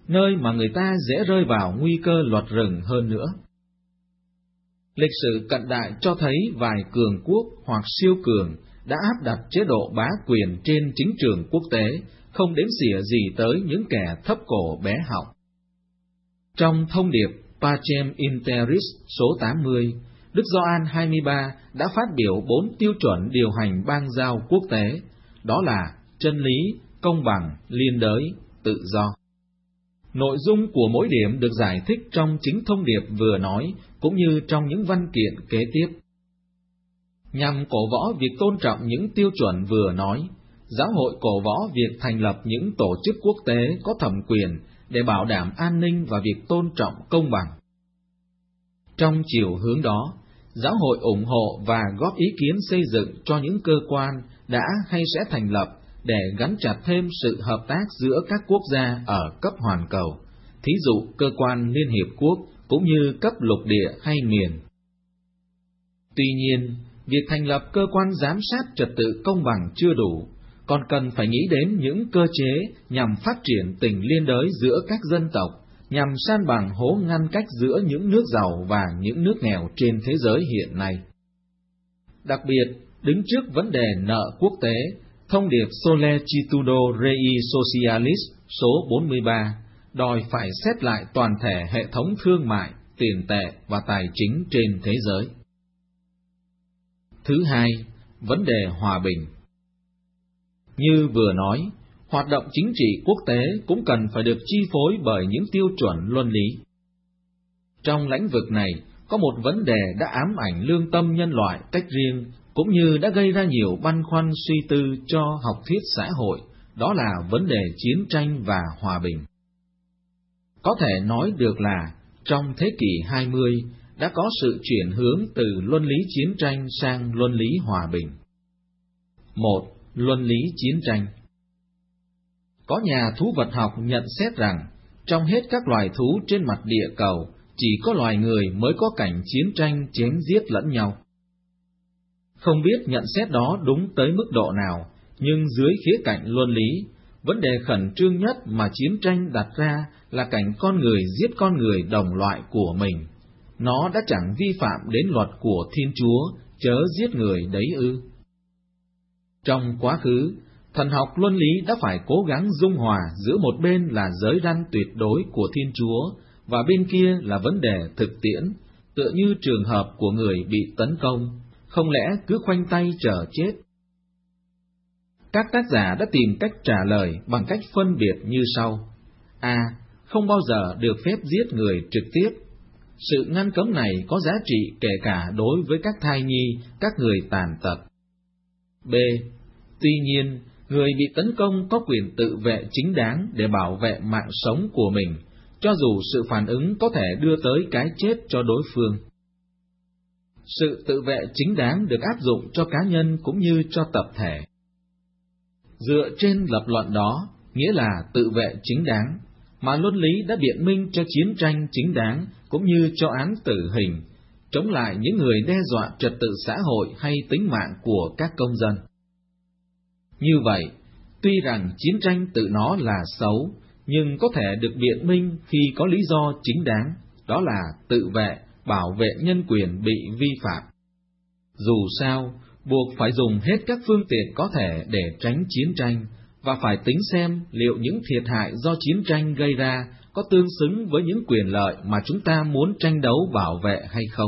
nơi mà người ta dễ rơi vào nguy cơ lọt rừng hơn nữa. Lịch sử cận đại cho thấy vài cường quốc hoặc siêu cường đã áp đặt chế độ bá quyền trên chính trường quốc tế, không đếm xỉa gì tới những kẻ thấp cổ bé họng. Trong thông điệp Pacem in Terris số tám mươi, Đức Gioan hai mươi ba đã phát biểu bốn tiêu chuẩn điều hành bang giao quốc tế, đó là chân lý, công bằng, liên đới, tự do. Nội dung của mỗi điểm được giải thích trong chính thông điệp vừa nói, cũng như trong những văn kiện kế tiếp. Nhằm cổ võ việc tôn trọng những tiêu chuẩn vừa nói, Giáo hội cổ võ việc thành lập những tổ chức quốc tế có thẩm quyền để bảo đảm an ninh và việc tôn trọng công bằng. Trong chiều hướng đó, Giáo hội ủng hộ và góp ý kiến xây dựng cho những cơ quan đã hay sẽ thành lập để gắn chặt thêm sự hợp tác giữa các quốc gia ở cấp hoàn cầu, thí dụ cơ quan Liên Hiệp Quốc cũng như cấp lục địa hay miền. Tuy nhiên, việc thành lập cơ quan giám sát trật tự công bằng chưa đủ, còn cần phải nghĩ đến những cơ chế nhằm phát triển tình liên đới giữa các dân tộc, nhằm san bằng hố ngăn cách giữa những nước giàu và những nước nghèo trên thế giới hiện nay. Đặc biệt, đứng trước vấn đề nợ quốc tế, thông điệp Solicitudo Rei Socialis số bốn mươi ba đòi phải xét lại toàn thể hệ thống thương mại, tiền tệ và tài chính trên thế giới. Thứ hai, vấn đề hòa bình. Như vừa nói, hoạt động chính trị quốc tế cũng cần phải được chi phối bởi những tiêu chuẩn luân lý. Trong lĩnh vực này, có một vấn đề đã ám ảnh lương tâm nhân loại cách riêng, cũng như đã gây ra nhiều băn khoăn suy tư cho học thuyết xã hội, đó là vấn đề chiến tranh và hòa bình. Có thể nói được là, trong thế kỷ hai mươi, đã có sự chuyển hướng từ luân lý chiến tranh sang luân lý hòa bình. Một. Luân lý chiến tranh. Có nhà thú vật học nhận xét rằng, trong hết các loài thú trên mặt địa cầu, chỉ có loài người mới có cảnh chiến tranh chém giết lẫn nhau. Không biết nhận xét đó đúng tới mức độ nào, nhưng dưới khía cạnh luân lý, vấn đề khẩn trương nhất mà chiến tranh đặt ra là cảnh con người giết con người đồng loại của mình. Nó đã chẳng vi phạm đến luật của Thiên Chúa, chớ giết người đấy ư. Trong quá khứ, thần học luân lý đã phải cố gắng dung hòa giữa một bên là giới răn tuyệt đối của Thiên Chúa, và bên kia là vấn đề thực tiễn, tựa như trường hợp của người bị tấn công, không lẽ cứ khoanh tay chờ chết. Các tác giả đã tìm cách trả lời bằng cách phân biệt như sau. A. Không bao giờ được phép giết người trực tiếp. Sự ngăn cấm này có giá trị kể cả đối với các thai nhi, các người tàn tật. B. Tuy nhiên, người bị tấn công có quyền tự vệ chính đáng để bảo vệ mạng sống của mình, cho dù sự phản ứng có thể đưa tới cái chết cho đối phương. Sự tự vệ chính đáng được áp dụng cho cá nhân cũng như cho tập thể. Dựa trên lập luận đó, nghĩa là tự vệ chính đáng, mà luân lý đã biện minh cho chiến tranh chính đáng cũng như cho án tử hình, chống lại những người đe dọa trật tự xã hội hay tính mạng của các công dân. Như vậy, tuy rằng chiến tranh tự nó là xấu, nhưng có thể được biện minh khi có lý do chính đáng, đó là tự vệ, bảo vệ nhân quyền bị vi phạm. Dù sao, buộc phải dùng hết các phương tiện có thể để tránh chiến tranh, và phải tính xem liệu những thiệt hại do chiến tranh gây ra có tương xứng với những quyền lợi mà chúng ta muốn tranh đấu bảo vệ hay không.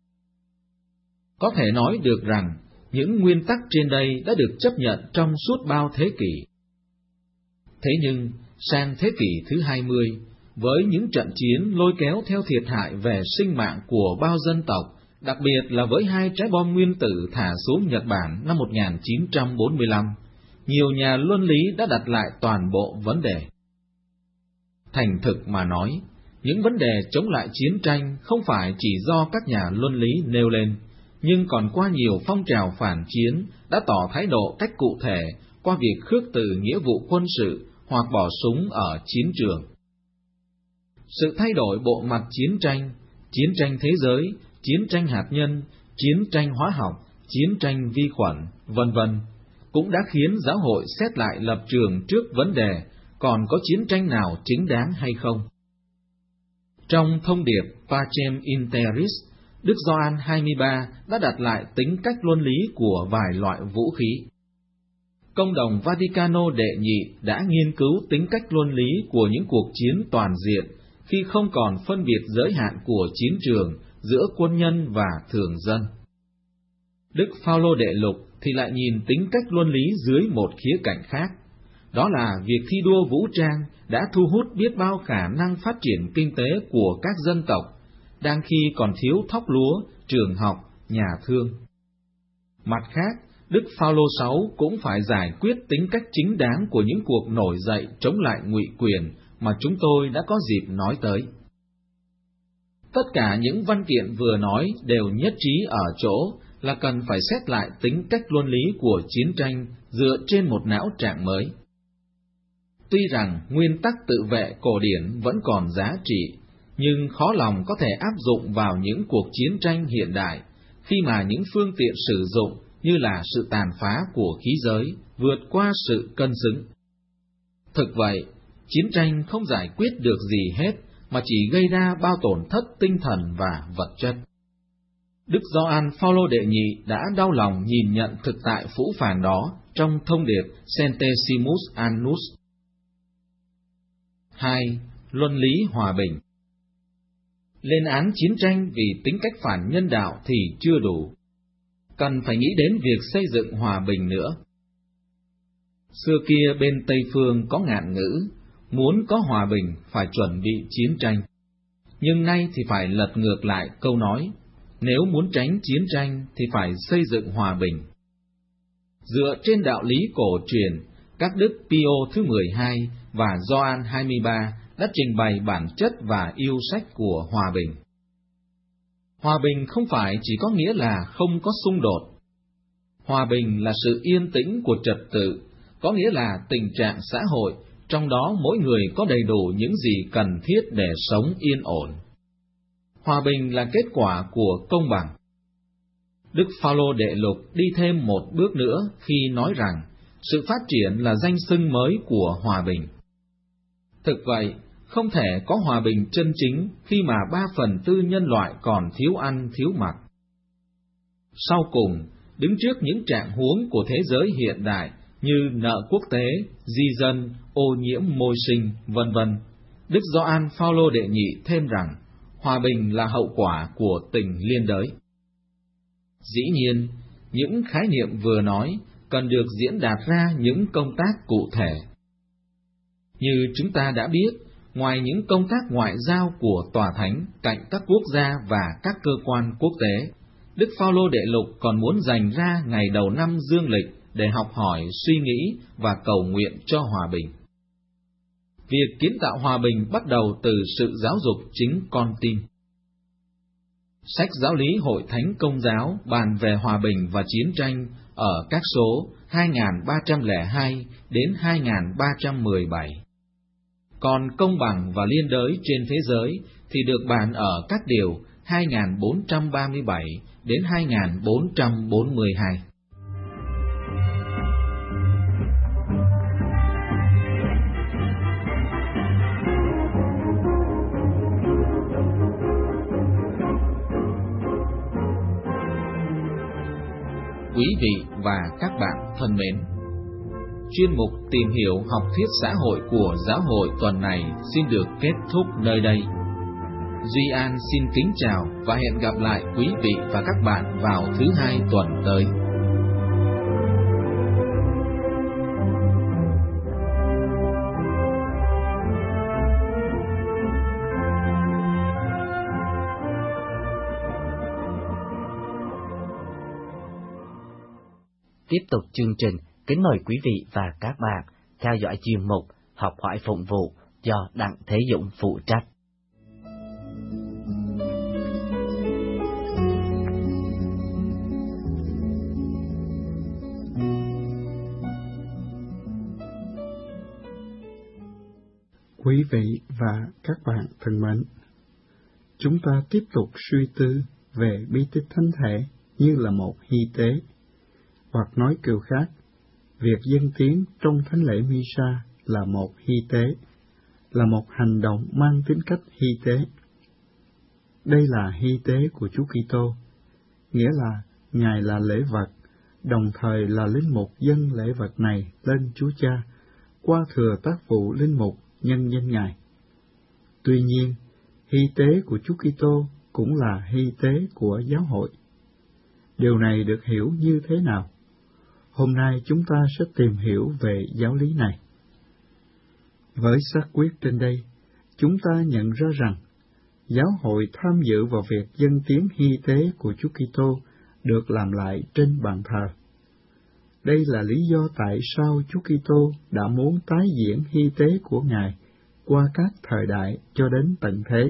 Có thể nói được rằng, những nguyên tắc trên đây đã được chấp nhận trong suốt bao thế kỷ. Thế nhưng, sang thế kỷ thứ hai mươi, với những trận chiến lôi kéo theo thiệt hại về sinh mạng của bao dân tộc, đặc biệt là với hai trái bom nguyên tử thả xuống Nhật Bản năm một nghìn chín trăm bốn mươi lăm, nhiều nhà luân lý đã đặt lại toàn bộ vấn đề. Thành thực mà nói, những vấn đề chống lại chiến tranh không phải chỉ do các nhà luân lý nêu lên, nhưng còn qua nhiều phong trào phản chiến đã tỏ thái độ cách cụ thể qua việc khước từ nghĩa vụ quân sự hoặc bỏ súng ở chiến trường. Sự thay đổi bộ mặt chiến tranh, chiến tranh thế giới, chiến tranh hạt nhân, chiến tranh hóa học, chiến tranh vi khuẩn, vân vân cũng đã khiến giáo hội xét lại lập trường trước vấn đề còn có chiến tranh nào chính đáng hay không? Trong thông điệp Pacem in Terris, Đức Gioan hai mươi ba đã đặt lại tính cách luân lý của vài loại vũ khí. Công đồng Vaticano đệ nhị đã nghiên cứu tính cách luân lý của những cuộc chiến toàn diện khi không còn phân biệt giới hạn của chiến trường giữa quân nhân và thường dân. Đức Phao-lô đệ lục thì lại nhìn tính cách luân lý dưới một khía cạnh khác, đó là việc thi đua vũ trang đã thu hút biết bao khả năng phát triển kinh tế của các dân tộc, đang khi còn thiếu thóc lúa, trường học, nhà thương. Mặt khác, Đức Phao-lô sáu cũng phải giải quyết tính cách chính đáng của những cuộc nổi dậy chống lại ngụy quyền mà chúng tôi đã có dịp nói tới. Tất cả những văn kiện vừa nói đều nhất trí ở chỗ là cần phải xét lại tính cách luân lý của chiến tranh dựa trên một não trạng mới. Tuy rằng nguyên tắc tự vệ cổ điển vẫn còn giá trị, nhưng khó lòng có thể áp dụng vào những cuộc chiến tranh hiện đại, khi mà những phương tiện sử dụng như là sự tàn phá của khí giới vượt qua sự cân xứng. Thực vậy, chiến tranh không giải quyết được gì hết, mà chỉ gây ra bao tổn thất tinh thần và vật chất. Đức Gioan Phao-lô đệ nhị đã đau lòng nhìn nhận thực tại phũ phàng đó trong thông điệp Centesimus Annus. hai. Luân lý hòa bình. Lên án chiến tranh vì tính cách phản nhân đạo thì chưa đủ, cần phải nghĩ đến việc xây dựng hòa bình nữa. Xưa kia bên Tây Phương có ngạn ngữ, muốn có hòa bình phải chuẩn bị chiến tranh. Nhưng nay thì phải lật ngược lại câu nói, nếu muốn tránh chiến tranh thì phải xây dựng hòa bình. Dựa trên đạo lý cổ truyền, các đức Pio thứ mười hai và Gioan hai mươi ba đã trình bày bản chất và yêu sách của hòa bình. Hòa bình không phải chỉ có nghĩa là không có xung đột. Hòa bình là sự yên tĩnh của trật tự, có nghĩa là tình trạng xã hội, trong đó mỗi người có đầy đủ những gì cần thiết để sống yên ổn. Hòa bình là kết quả của công bằng. Đức Phao-lô đệ lục đi thêm một bước nữa khi nói rằng sự phát triển là danh xưng mới của hòa bình. Thực vậy, không thể có hòa bình chân chính khi mà ba phần tư nhân loại còn thiếu ăn thiếu mặc. Sau cùng, đứng trước những trạng huống của thế giới hiện đại như nợ quốc tế, di dân, ô nhiễm môi sinh, vân vân, Đức Gioan Phao-lô đệ nhị thêm rằng hòa bình là hậu quả của tình liên đới. Dĩ nhiên, những khái niệm vừa nói cần được diễn đạt ra những công tác cụ thể. Như chúng ta đã biết, ngoài những công tác ngoại giao của Tòa Thánh cạnh các quốc gia và các cơ quan quốc tế, Đức Phao-lô đệ lục còn muốn dành ra ngày đầu năm dương lịch để học hỏi, suy nghĩ và cầu nguyện cho hòa bình. Việc kiến tạo hòa bình bắt đầu từ sự giáo dục chính con tim. Sách Giáo lý Hội Thánh Công giáo bàn về hòa bình và chiến tranh ở các số hai nghìn ba trăm lẻ hai đến hai nghìn ba trăm mười bảy. Còn công bằng và liên đới trên thế giới thì được bàn ở các điều hai nghìn bốn trăm ba mươi bảy đến hai nghìn bốn trăm bốn mươi hai. Quý vị và các bạn thân mến, chuyên mục tìm hiểu học thuyết xã hội của giáo hội tuần này xin được kết thúc nơi đây. Duy An xin kính chào và hẹn gặp lại quý vị và các bạn vào thứ hai tuần tới. Tiếp tục chương trình, kính mời quý vị và các bạn theo dõi chuyên mục Học hỏi phụng vụ do Đặng Thế Dũng phụ trách. Quý vị và các bạn thân mến, chúng ta tiếp tục suy tư về bí tích thánh thể như là một hy tế, hoặc nói kiểu khác, việc dâng tiếng trong thánh lễ Misa là một hy tế, là một hành động mang tính cách hy tế. Đây là hy tế của Chúa Kitô, nghĩa là Ngài là lễ vật, đồng thời là linh mục dâng lễ vật này lên Chúa Cha, qua thừa tác vụ linh mục nhân danh Ngài. Tuy nhiên, hy tế của Chúa Kitô cũng là hy tế của giáo hội. Điều này được hiểu như thế nào? Hôm nay chúng ta sẽ tìm hiểu về giáo lý này. Với xác quyết trên đây, chúng ta nhận ra rằng giáo hội tham dự vào việc dâng tiến hy tế của Chúa Kitô được làm lại trên bàn thờ. Đây là lý do tại sao Chúa Kitô đã muốn tái diễn hy tế của Ngài qua các thời đại cho đến tận thế.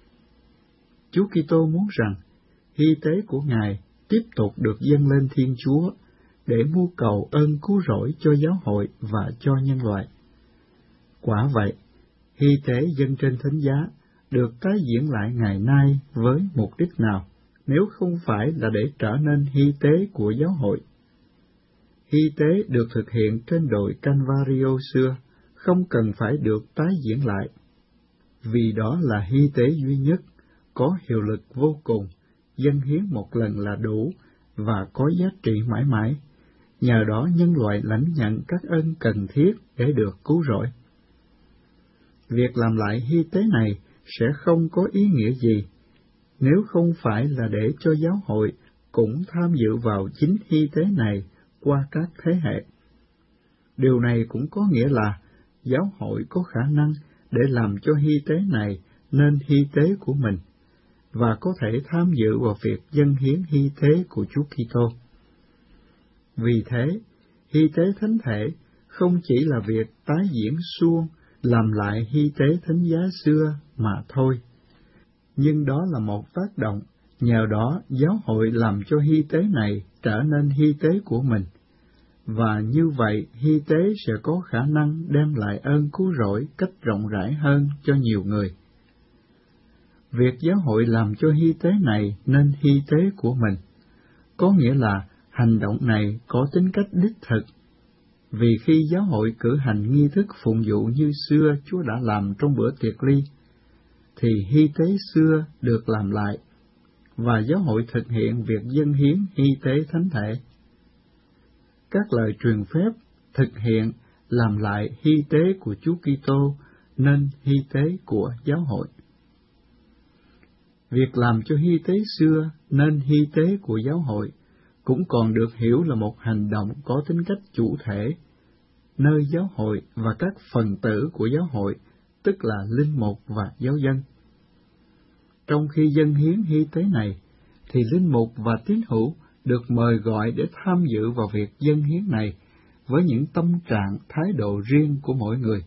Chúa Kitô muốn rằng hy tế của Ngài tiếp tục được dâng lên Thiên Chúa để mưu cầu ơn cứu rỗi cho giáo hội và cho nhân loại. Quả vậy, hy tế dâng trên thánh giá được tái diễn lại ngày nay với mục đích nào, nếu không phải là để trở nên hy tế của giáo hội? Hy tế được thực hiện trên đồi Calvario xưa, không cần phải được tái diễn lại, vì đó là hy tế duy nhất, có hiệu lực vô cùng, dâng hiến một lần là đủ và có giá trị mãi mãi. Nhờ đó nhân loại lãnh nhận các ơn cần thiết để được cứu rỗi. Việc làm lại hy tế này sẽ không có ý nghĩa gì nếu không phải là để cho giáo hội cũng tham dự vào chính hy tế này qua các thế hệ. Điều này cũng có nghĩa là giáo hội có khả năng để làm cho hy tế này nên hy tế của mình, và có thể tham dự vào việc dâng hiến hy tế của Chúa Kitô. Vì thế, hy tế thánh thể không chỉ là việc tái diễn suông làm lại hy tế thánh giá xưa mà thôi, nhưng đó là một tác động, nhờ đó giáo hội làm cho hy tế này trở nên hy tế của mình, và như vậy hy tế sẽ có khả năng đem lại ơn cứu rỗi cách rộng rãi hơn cho nhiều người. Việc giáo hội làm cho hy tế này nên hy tế của mình, có nghĩa là hành động này có tính cách đích thực, vì khi giáo hội cử hành nghi thức phụng vụ như xưa Chúa đã làm trong bữa tiệc ly, thì hy tế xưa được làm lại, và giáo hội thực hiện việc dâng hiến hy tế thánh thể. Các lời truyền phép thực hiện làm lại hy tế của Chúa Kitô nên hy tế của giáo hội. Việc làm cho hy tế xưa nên hy tế của giáo hội cũng còn được hiểu là một hành động có tính cách chủ thể, nơi giáo hội và các phần tử của giáo hội, tức là linh mục và giáo dân. Trong khi dâng hiến hy tế này, thì linh mục và tín hữu được mời gọi để tham dự vào việc dâng hiến này với những tâm trạng, thái độ riêng của mỗi người.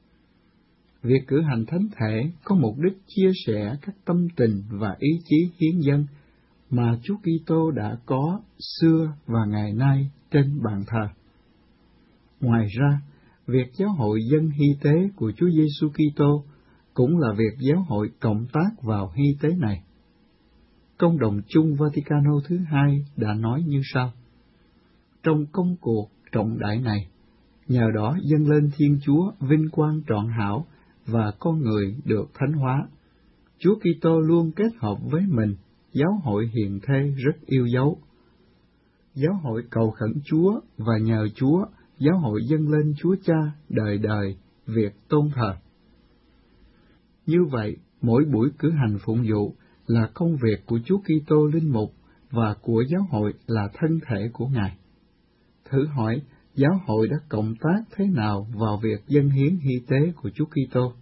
Việc cử hành thánh thể có mục đích chia sẻ các tâm tình và ý chí hiến dâng mà Chúa Kitô đã có xưa và ngày nay trên bàn thờ. Ngoài ra, việc giáo hội dâng hy tế của Chúa Giêsu Kitô cũng là việc giáo hội cộng tác vào hy tế này. Công đồng chung Vaticano thứ hai đã nói như sau: trong công cuộc trọng đại này, nhờ đó dâng lên Thiên Chúa vinh quang trọn hảo và con người được thánh hóa. Chúa Kitô luôn kết hợp với mình giáo hội hiền thê rất yêu dấu. Giáo hội cầu khẩn Chúa và nhờ Chúa, giáo hội dâng lên Chúa Cha đời đời việc tôn thờ. Như vậy, mỗi buổi cử hành phụng vụ là công việc của Chúa Kitô linh mục và của giáo hội là thân thể của Ngài. Thử hỏi, giáo hội đã cộng tác thế nào vào việc dâng hiến hy tế của Chúa Kitô?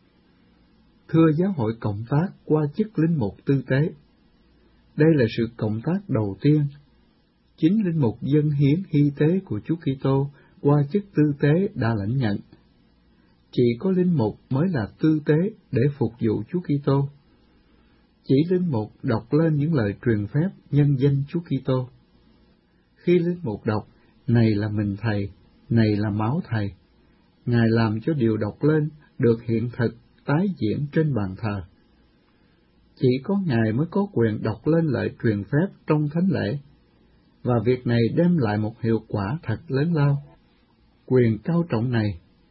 Thưa, giáo hội cộng tác qua chức linh mục tư tế. Đây là sự cộng tác đầu tiên. Chính linh mục dâng hiến hy tế của Chúa Kitô qua chức tư tế đã lãnh nhận. Chỉ có linh mục mới là tư tế để phục vụ Chúa Kitô. Chỉ linh mục đọc lên những lời truyền phép nhân danh Chúa Kitô. Khi linh mục đọc, này là mình Thầy, này là máu Thầy, Ngài làm cho điều đọc lên được hiện thực tái diễn trên bàn thờ. Chỉ có Ngài mới có quyền đọc lên lời truyền phép trong thánh lễ, và việc này đem lại một hiệu quả thật lớn lao. Quyền cao trọng này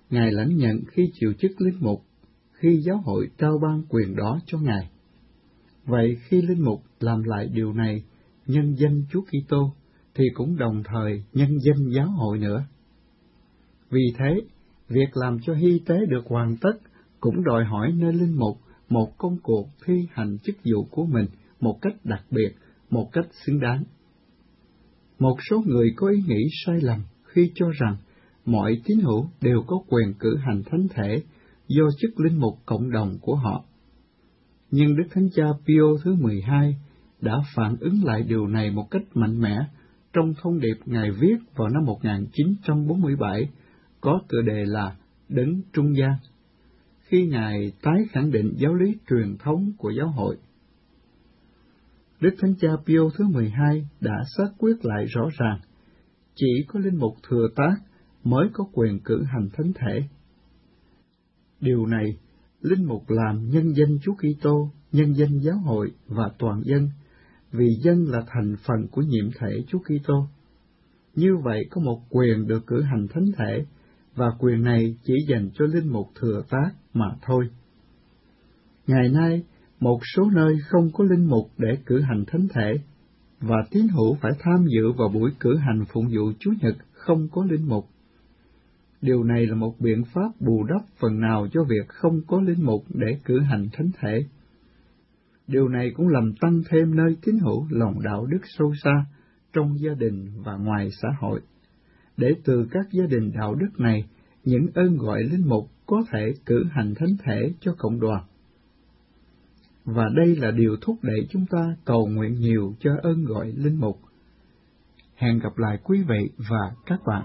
Ngài lãnh nhận khi chịu chức linh mục, khi giáo hội trao ban quyền đó cho Ngài. Vậy khi linh mục làm lại điều này nhân danh Chúa Kitô thì cũng đồng thời nhân danh giáo hội nữa. Vì thế, việc làm cho hy tế được hoàn tất cũng đòi hỏi nơi linh mục một công cuộc thi hành chức vụ của mình một cách đặc biệt, một cách xứng đáng. Một số người có ý nghĩ sai lầm khi cho rằng mọi tín hữu đều có quyền cử hành thánh thể do chức linh mục cộng đồng của họ. Nhưng Đức Thánh Cha Pio thứ mười hai đã phản ứng lại điều này một cách mạnh mẽ trong thông điệp Ngài viết vào năm một nghìn chín trăm bốn mươi bảy, có tựa đề là Đấng Trung gian, khi Ngài tái khẳng định giáo lý truyền thống của giáo hội. Đức Thánh Cha Pio thứ mười hai đã xác quyết lại rõ ràng, chỉ có linh mục thừa tác mới có quyền cử hành thánh thể. Điều này, linh mục làm nhân danh Chúa Kitô, nhân danh giáo hội và toàn dân, vì dân là thành phần của nhiệm thể Chúa Kitô. Như vậy có một quyền được cử hành thánh thể, và quyền này chỉ dành cho linh mục thừa tác mà thôi. Ngày nay, một số nơi không có linh mục để cử hành thánh thể, và tín hữu phải tham dự vào buổi cử hành phụng vụ Chúa Nhật không có linh mục. Điều này là một biện pháp bù đắp phần nào cho việc không có linh mục để cử hành thánh thể. Điều này cũng làm tăng thêm nơi tín hữu lòng đạo đức sâu xa trong gia đình và ngoài xã hội, để từ các gia đình đạo đức này, những ơn gọi linh mục có thể cử hành thánh thể cho cộng đoàn. Và đây là điều thúc đẩy chúng ta cầu nguyện nhiều cho ơn gọi linh mục. Hẹn gặp lại quý vị và các bạn.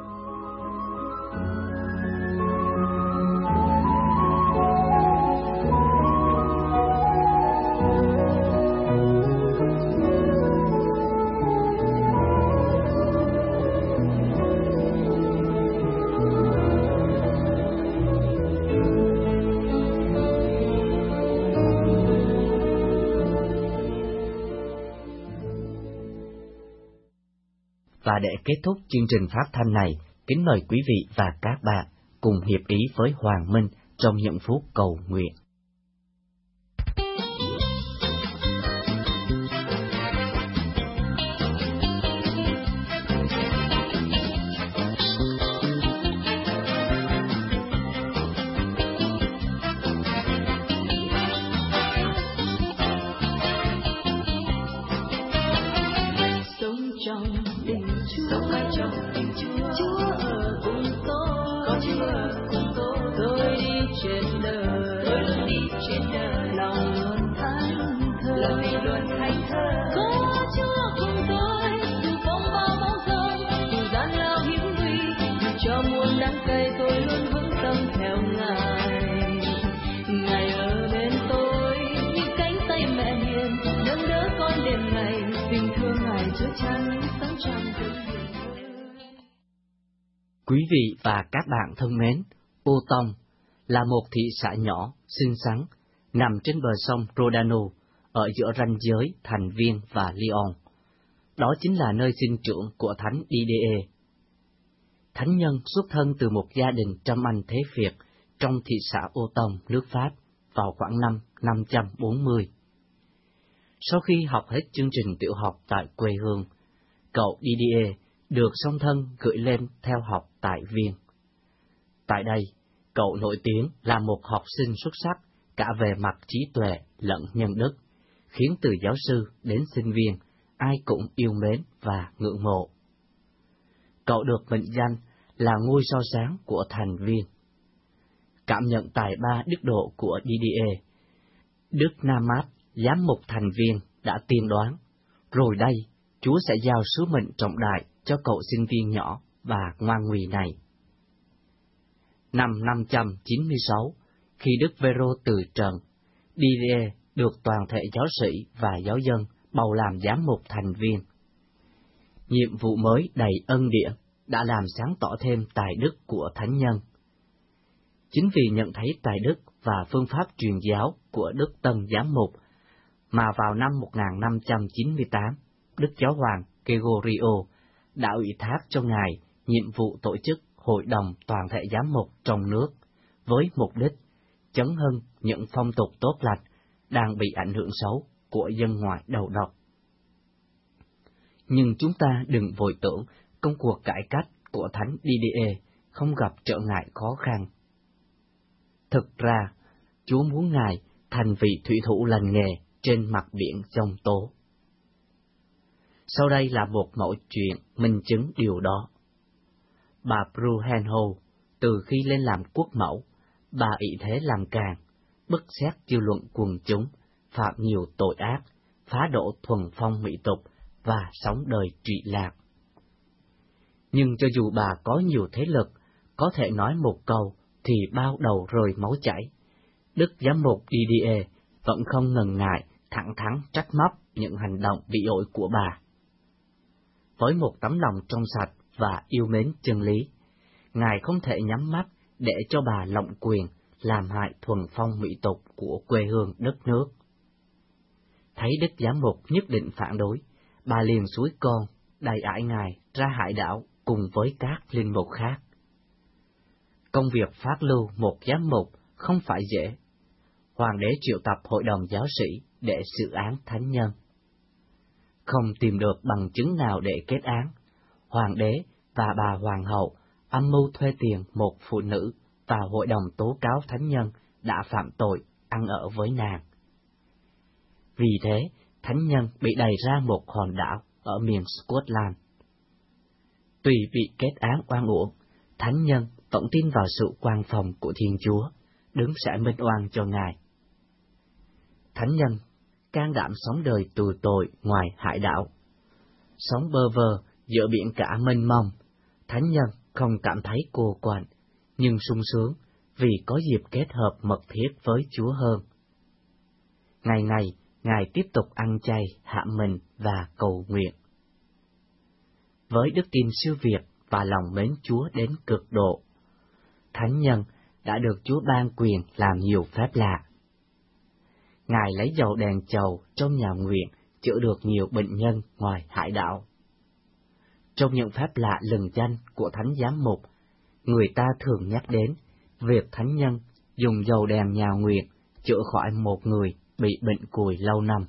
Và để kết thúc chương trình phát thanh này, kính mời quý vị và các bạn cùng hiệp ý với Hoàng Minh trong những phút cầu nguyện. Quý vị và các bạn thân mến, Ô Tông là một thị xã nhỏ, xinh xắn, nằm trên bờ sông Rodano, ở giữa ranh giới Thành Viên và Lyon. Đó chính là nơi sinh trưởng của Thánh Didier. Thánh nhân xuất thân từ một gia đình trăm anh thế Việt trong thị xã Ô Tông, nước Pháp, vào khoảng năm năm trăm bốn mươi. Sau khi học hết chương trình tiểu học tại quê hương, cậu Didier được song thân gửi lên theo học tại Viên. Tại đây, cậu nổi tiếng là một học sinh xuất sắc cả về mặt trí tuệ lẫn nhân đức, khiến từ giáo sư đến sinh viên ai cũng yêu mến và ngưỡng mộ. Cậu được mệnh danh là ngôi sao sáng của Thành Viên. Cảm nhận tài ba đức độ của Didier, Đức Namat, giám mục Thành Viên đã tiên đoán, rồi đây Chúa sẽ giao sứ mệnh trọng đại cho cậu sinh viên nhỏ và ngoan ngùy này. Năm năm trăm chín mươi sáu, khi Đức Vero từ trần, Didier được toàn thể giáo sĩ và giáo dân bầu làm giám mục Thành Viên. Nhiệm vụ mới đầy ân điển đã làm sáng tỏ thêm tài đức của thánh nhân. Chính vì nhận thấy tài đức và phương pháp truyền giáo của Đức Tân Giám mục, mà vào năm một nghìn năm trăm chín mươi tám, Đức Giáo hoàng Gregorio đã ủy thác cho Ngài nhiệm vụ tổ chức hội đồng toàn thể giám mục trong nước, với mục đích chấn hưng những phong tục tốt lành đang bị ảnh hưởng xấu của dân ngoại đầu độc. Nhưng chúng ta đừng vội tưởng công cuộc cải cách của Thánh Didier không gặp trở ngại khó khăn. Thực ra, Chúa muốn Ngài thành vị thủy thủ lành nghề trên mặt biển giông tố. Sau đây là một mẫu chuyện minh chứng điều đó. Bà Bruhenholz, từ khi lên làm quốc mẫu, bà ỷ thế làm càng, bức xét dư luận quần chúng, phạm nhiều tội ác, phá đổ thuần phong mỹ tục và sống đời trụy lạc. Nhưng cho dù bà có nhiều thế lực, có thể nói một câu thì bao đầu rơi máu chảy, Đức Giám mục Didier vẫn không ngần ngại thẳng thắn trách móc những hành động bị ổi của bà. Với một tấm lòng trong sạch và yêu mến chân lý, Ngài không thể nhắm mắt để cho bà lộng quyền làm hại thuần phong mỹ tục của quê hương đất nước. Thấy Đức Giám mục nhất định phản đối, bà liền xúi con đầy ải Ngài ra hải đảo cùng với các linh mục khác. Công việc phát lưu một giám mục không phải dễ. Hoàng đế triệu tập hội đồng giáo sĩ để xử án thánh nhân. Không tìm được bằng chứng nào để kết án, hoàng đế và bà hoàng hậu âm mưu thuê tiền một phụ nữ vào hội đồng tố cáo thánh nhân đã phạm tội ăn ở với nàng. Vì thế, thánh nhân bị đày ra một hòn đảo ở miền Scotland. Tuy bị kết án oan uổng, thánh nhân vẫn tin vào sự quan phòng của Thiên Chúa, đứng sẽ minh oan cho Ngài. Thánh nhân can đảm sống đời tù tội ngoài hải đảo. Sống bơ vơ giữa biển cả mênh mông, thánh nhân không cảm thấy cô quạnh, nhưng sung sướng vì có dịp kết hợp mật thiết với Chúa hơn. Ngày ngày, Ngài tiếp tục ăn chay, hạ mình và cầu nguyện. Với đức tin siêu việt và lòng mến Chúa đến cực độ, thánh nhân đã được Chúa ban quyền làm nhiều phép lạ. Ngài lấy dầu đèn chầu trong nhà nguyện chữa được nhiều bệnh nhân ngoài hải đảo. Trong những phép lạ lừng danh của Thánh Giám mục, người ta thường nhắc đến việc thánh nhân dùng dầu đèn nhà nguyện chữa khỏi một người bị bệnh cùi lâu năm.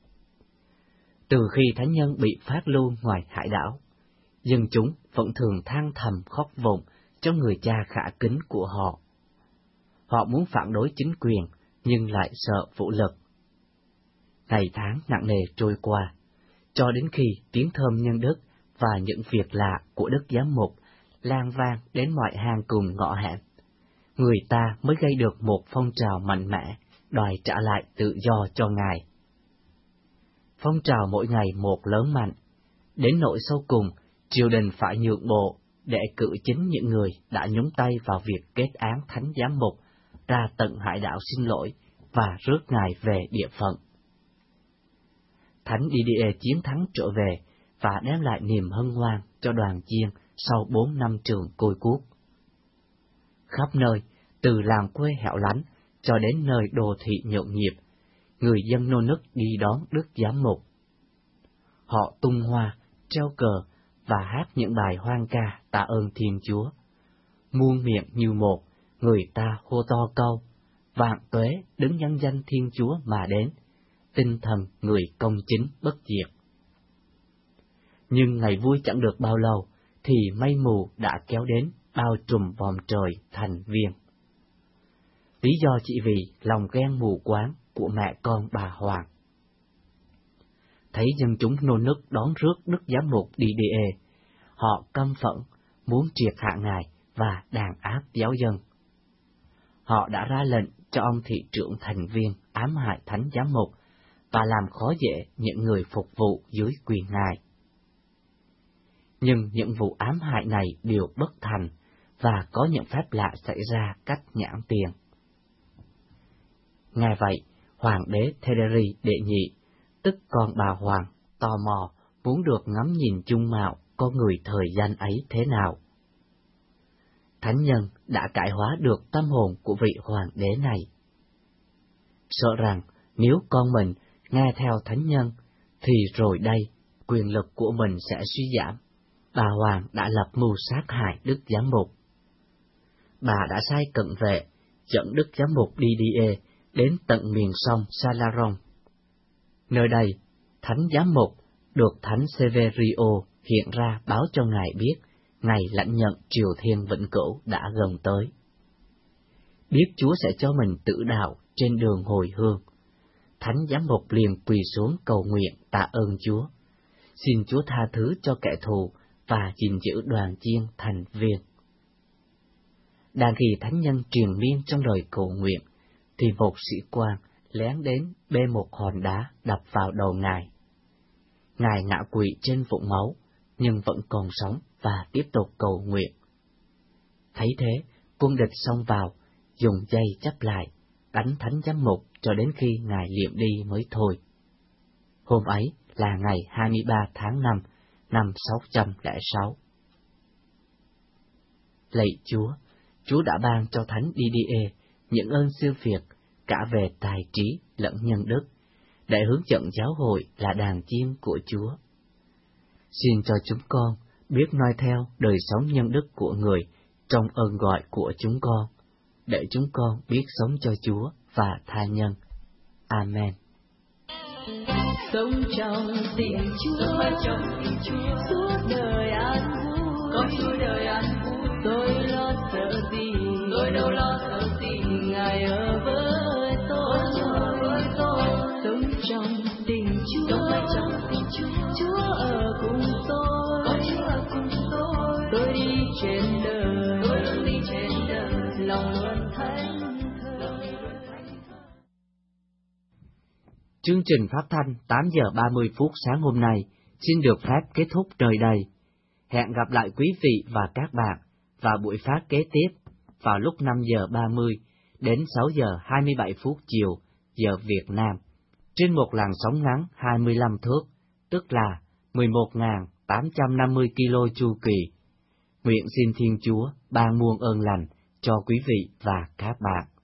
Từ khi thánh nhân bị phát lưu ngoài hải đảo, dân chúng vẫn thường than thầm khóc vụng cho người cha khả kính của họ. Họ muốn phản đối chính quyền, nhưng lại sợ vũ lực. Ngày tháng nặng nề trôi qua, cho đến khi tiếng thơm nhân đức và những việc lạ của Đức Giám mục lan vang đến mọi hang cùng ngõ hẻm, người ta mới gây được một phong trào mạnh mẽ, đòi trả lại tự do cho Ngài. Phong trào mỗi ngày một lớn mạnh, đến nỗi sau cùng, triều đình phải nhượng bộ để cử chính những người đã nhúng tay vào việc kết án Thánh Giám mục ra tận hải đảo xin lỗi và rước Ngài về địa phận. Thánh Didier chiến thắng trở về và đem lại niềm hân hoan cho đoàn chiên sau bốn năm trường côi cút. Khắp nơi, từ làng quê hẻo lánh cho đến nơi đô thị nhộn nhịp, người dân nô nức đi đón Đức Giám mục. Họ tung hoa, treo cờ và hát những bài hoan ca tạ ơn Thiên Chúa. Muôn miệng như một, người ta hô to câu: vạn tuế đứng nhân danh Thiên Chúa mà đến, tinh thần người công chính bất diệt. Nhưng ngày vui chẳng được bao lâu, thì mây mù đã kéo đến bao trùm vòm trời thành viên. Lý do chỉ vì lòng ghen mù quáng của mẹ con bà Hoàng. Thấy dân chúng nô nức đón rước Đức Giám mục Didier, họ căm phẫn, muốn triệt hạ Ngài và đàn áp giáo dân. Họ đã ra lệnh cho ông thị trưởng thành viên ám hại Thánh Giám mục và làm khó dễ những người phục vụ dưới quyền Ngài. Nhưng những vụ ám hại này đều bất thành, và có những phép lạ xảy ra cách nhãn tiền. Nghe vậy, Hoàng đế Thedery đệ nhị, tức con bà Hoàng, tò mò muốn được ngắm nhìn chung mạo con người thời gian ấy thế nào. Thánh nhân đã cải hóa được tâm hồn của vị hoàng đế này. Sợ rằng nếu con mình nghe theo thánh nhân, thì rồi đây quyền lực của mình sẽ suy giảm. Bà Hoàng đã lập mưu sát hại Đức Giám mục. bà đã sai cận vệ dẫn Đức Giám mục Didier đến tận miền sông Salaron. Nơi đây, Thánh Giám mục được Thánh Severio hiện ra báo cho ngài biết ngày lãnh nhận triều thiên vĩnh cửu đã gần tới. Biết Chúa sẽ cho mình tử đạo trên đường hồi hương, Thánh Giám mục liền quỳ xuống cầu nguyện tạ ơn Chúa, xin Chúa tha thứ cho kẻ thù và gìn giữ đoàn chiên thành viên. Đang khi thánh nhân triền miên trong đời cầu nguyện, thì một sĩ quan lén đến bê một hòn đá đập vào đầu ngài. Ngài ngã quỵ trên vũng máu, nhưng vẫn còn sống và tiếp tục cầu nguyện. Thấy thế, quân địch xông vào, dùng dây chắp lại, đánh Thánh Giám mục cho đến khi ngài liệm đi mới thôi. Hôm ấy là ngày hai mươi ba tháng năm, năm sáu trăm lẻ sáu. Lạy Chúa, Chúa đã ban cho Thánh Didier những ơn siêu việt cả về tài trí lẫn nhân đức, để hướng dẫn giáo hội là đàn chiên của Chúa. Xin cho chúng con biết noi theo đời sống nhân đức của người trong ơn gọi của chúng con, để chúng con biết sống cho Chúa và tha nhân. Amen. Sống trong tình Chúa, trong tình Chúa, suốt đời an vui, có Chúa đời an vui, tôi lo sợ gì, tôi đâu lo sợ gì, Ngài ở với tôi, ở với tôi. Sống trong tình Chúa, sống trong tình Chúa, Chúa ở cùng tôi, có Chúa ở cùng tôi, tôi đi trên đời, tôi luôn đi trên đời, lòng luôn thánh thờ. Chương trình phát thanh tám giờ ba mươi phút sáng hôm nay xin được phép kết thúc nơi đây. Hẹn gặp lại quý vị và các bạn vào buổi phát kế tiếp vào lúc năm giờ ba mươi đến sáu giờ hai mươi bảy phút chiều giờ Việt Nam trên một làn sóng ngắn hai mươi lăm thước, tức là mười một nghìn tám trăm năm mươi ki lô chu kỳ. Nguyện xin Thiên Chúa ban muôn ơn lành cho quý vị và các bạn.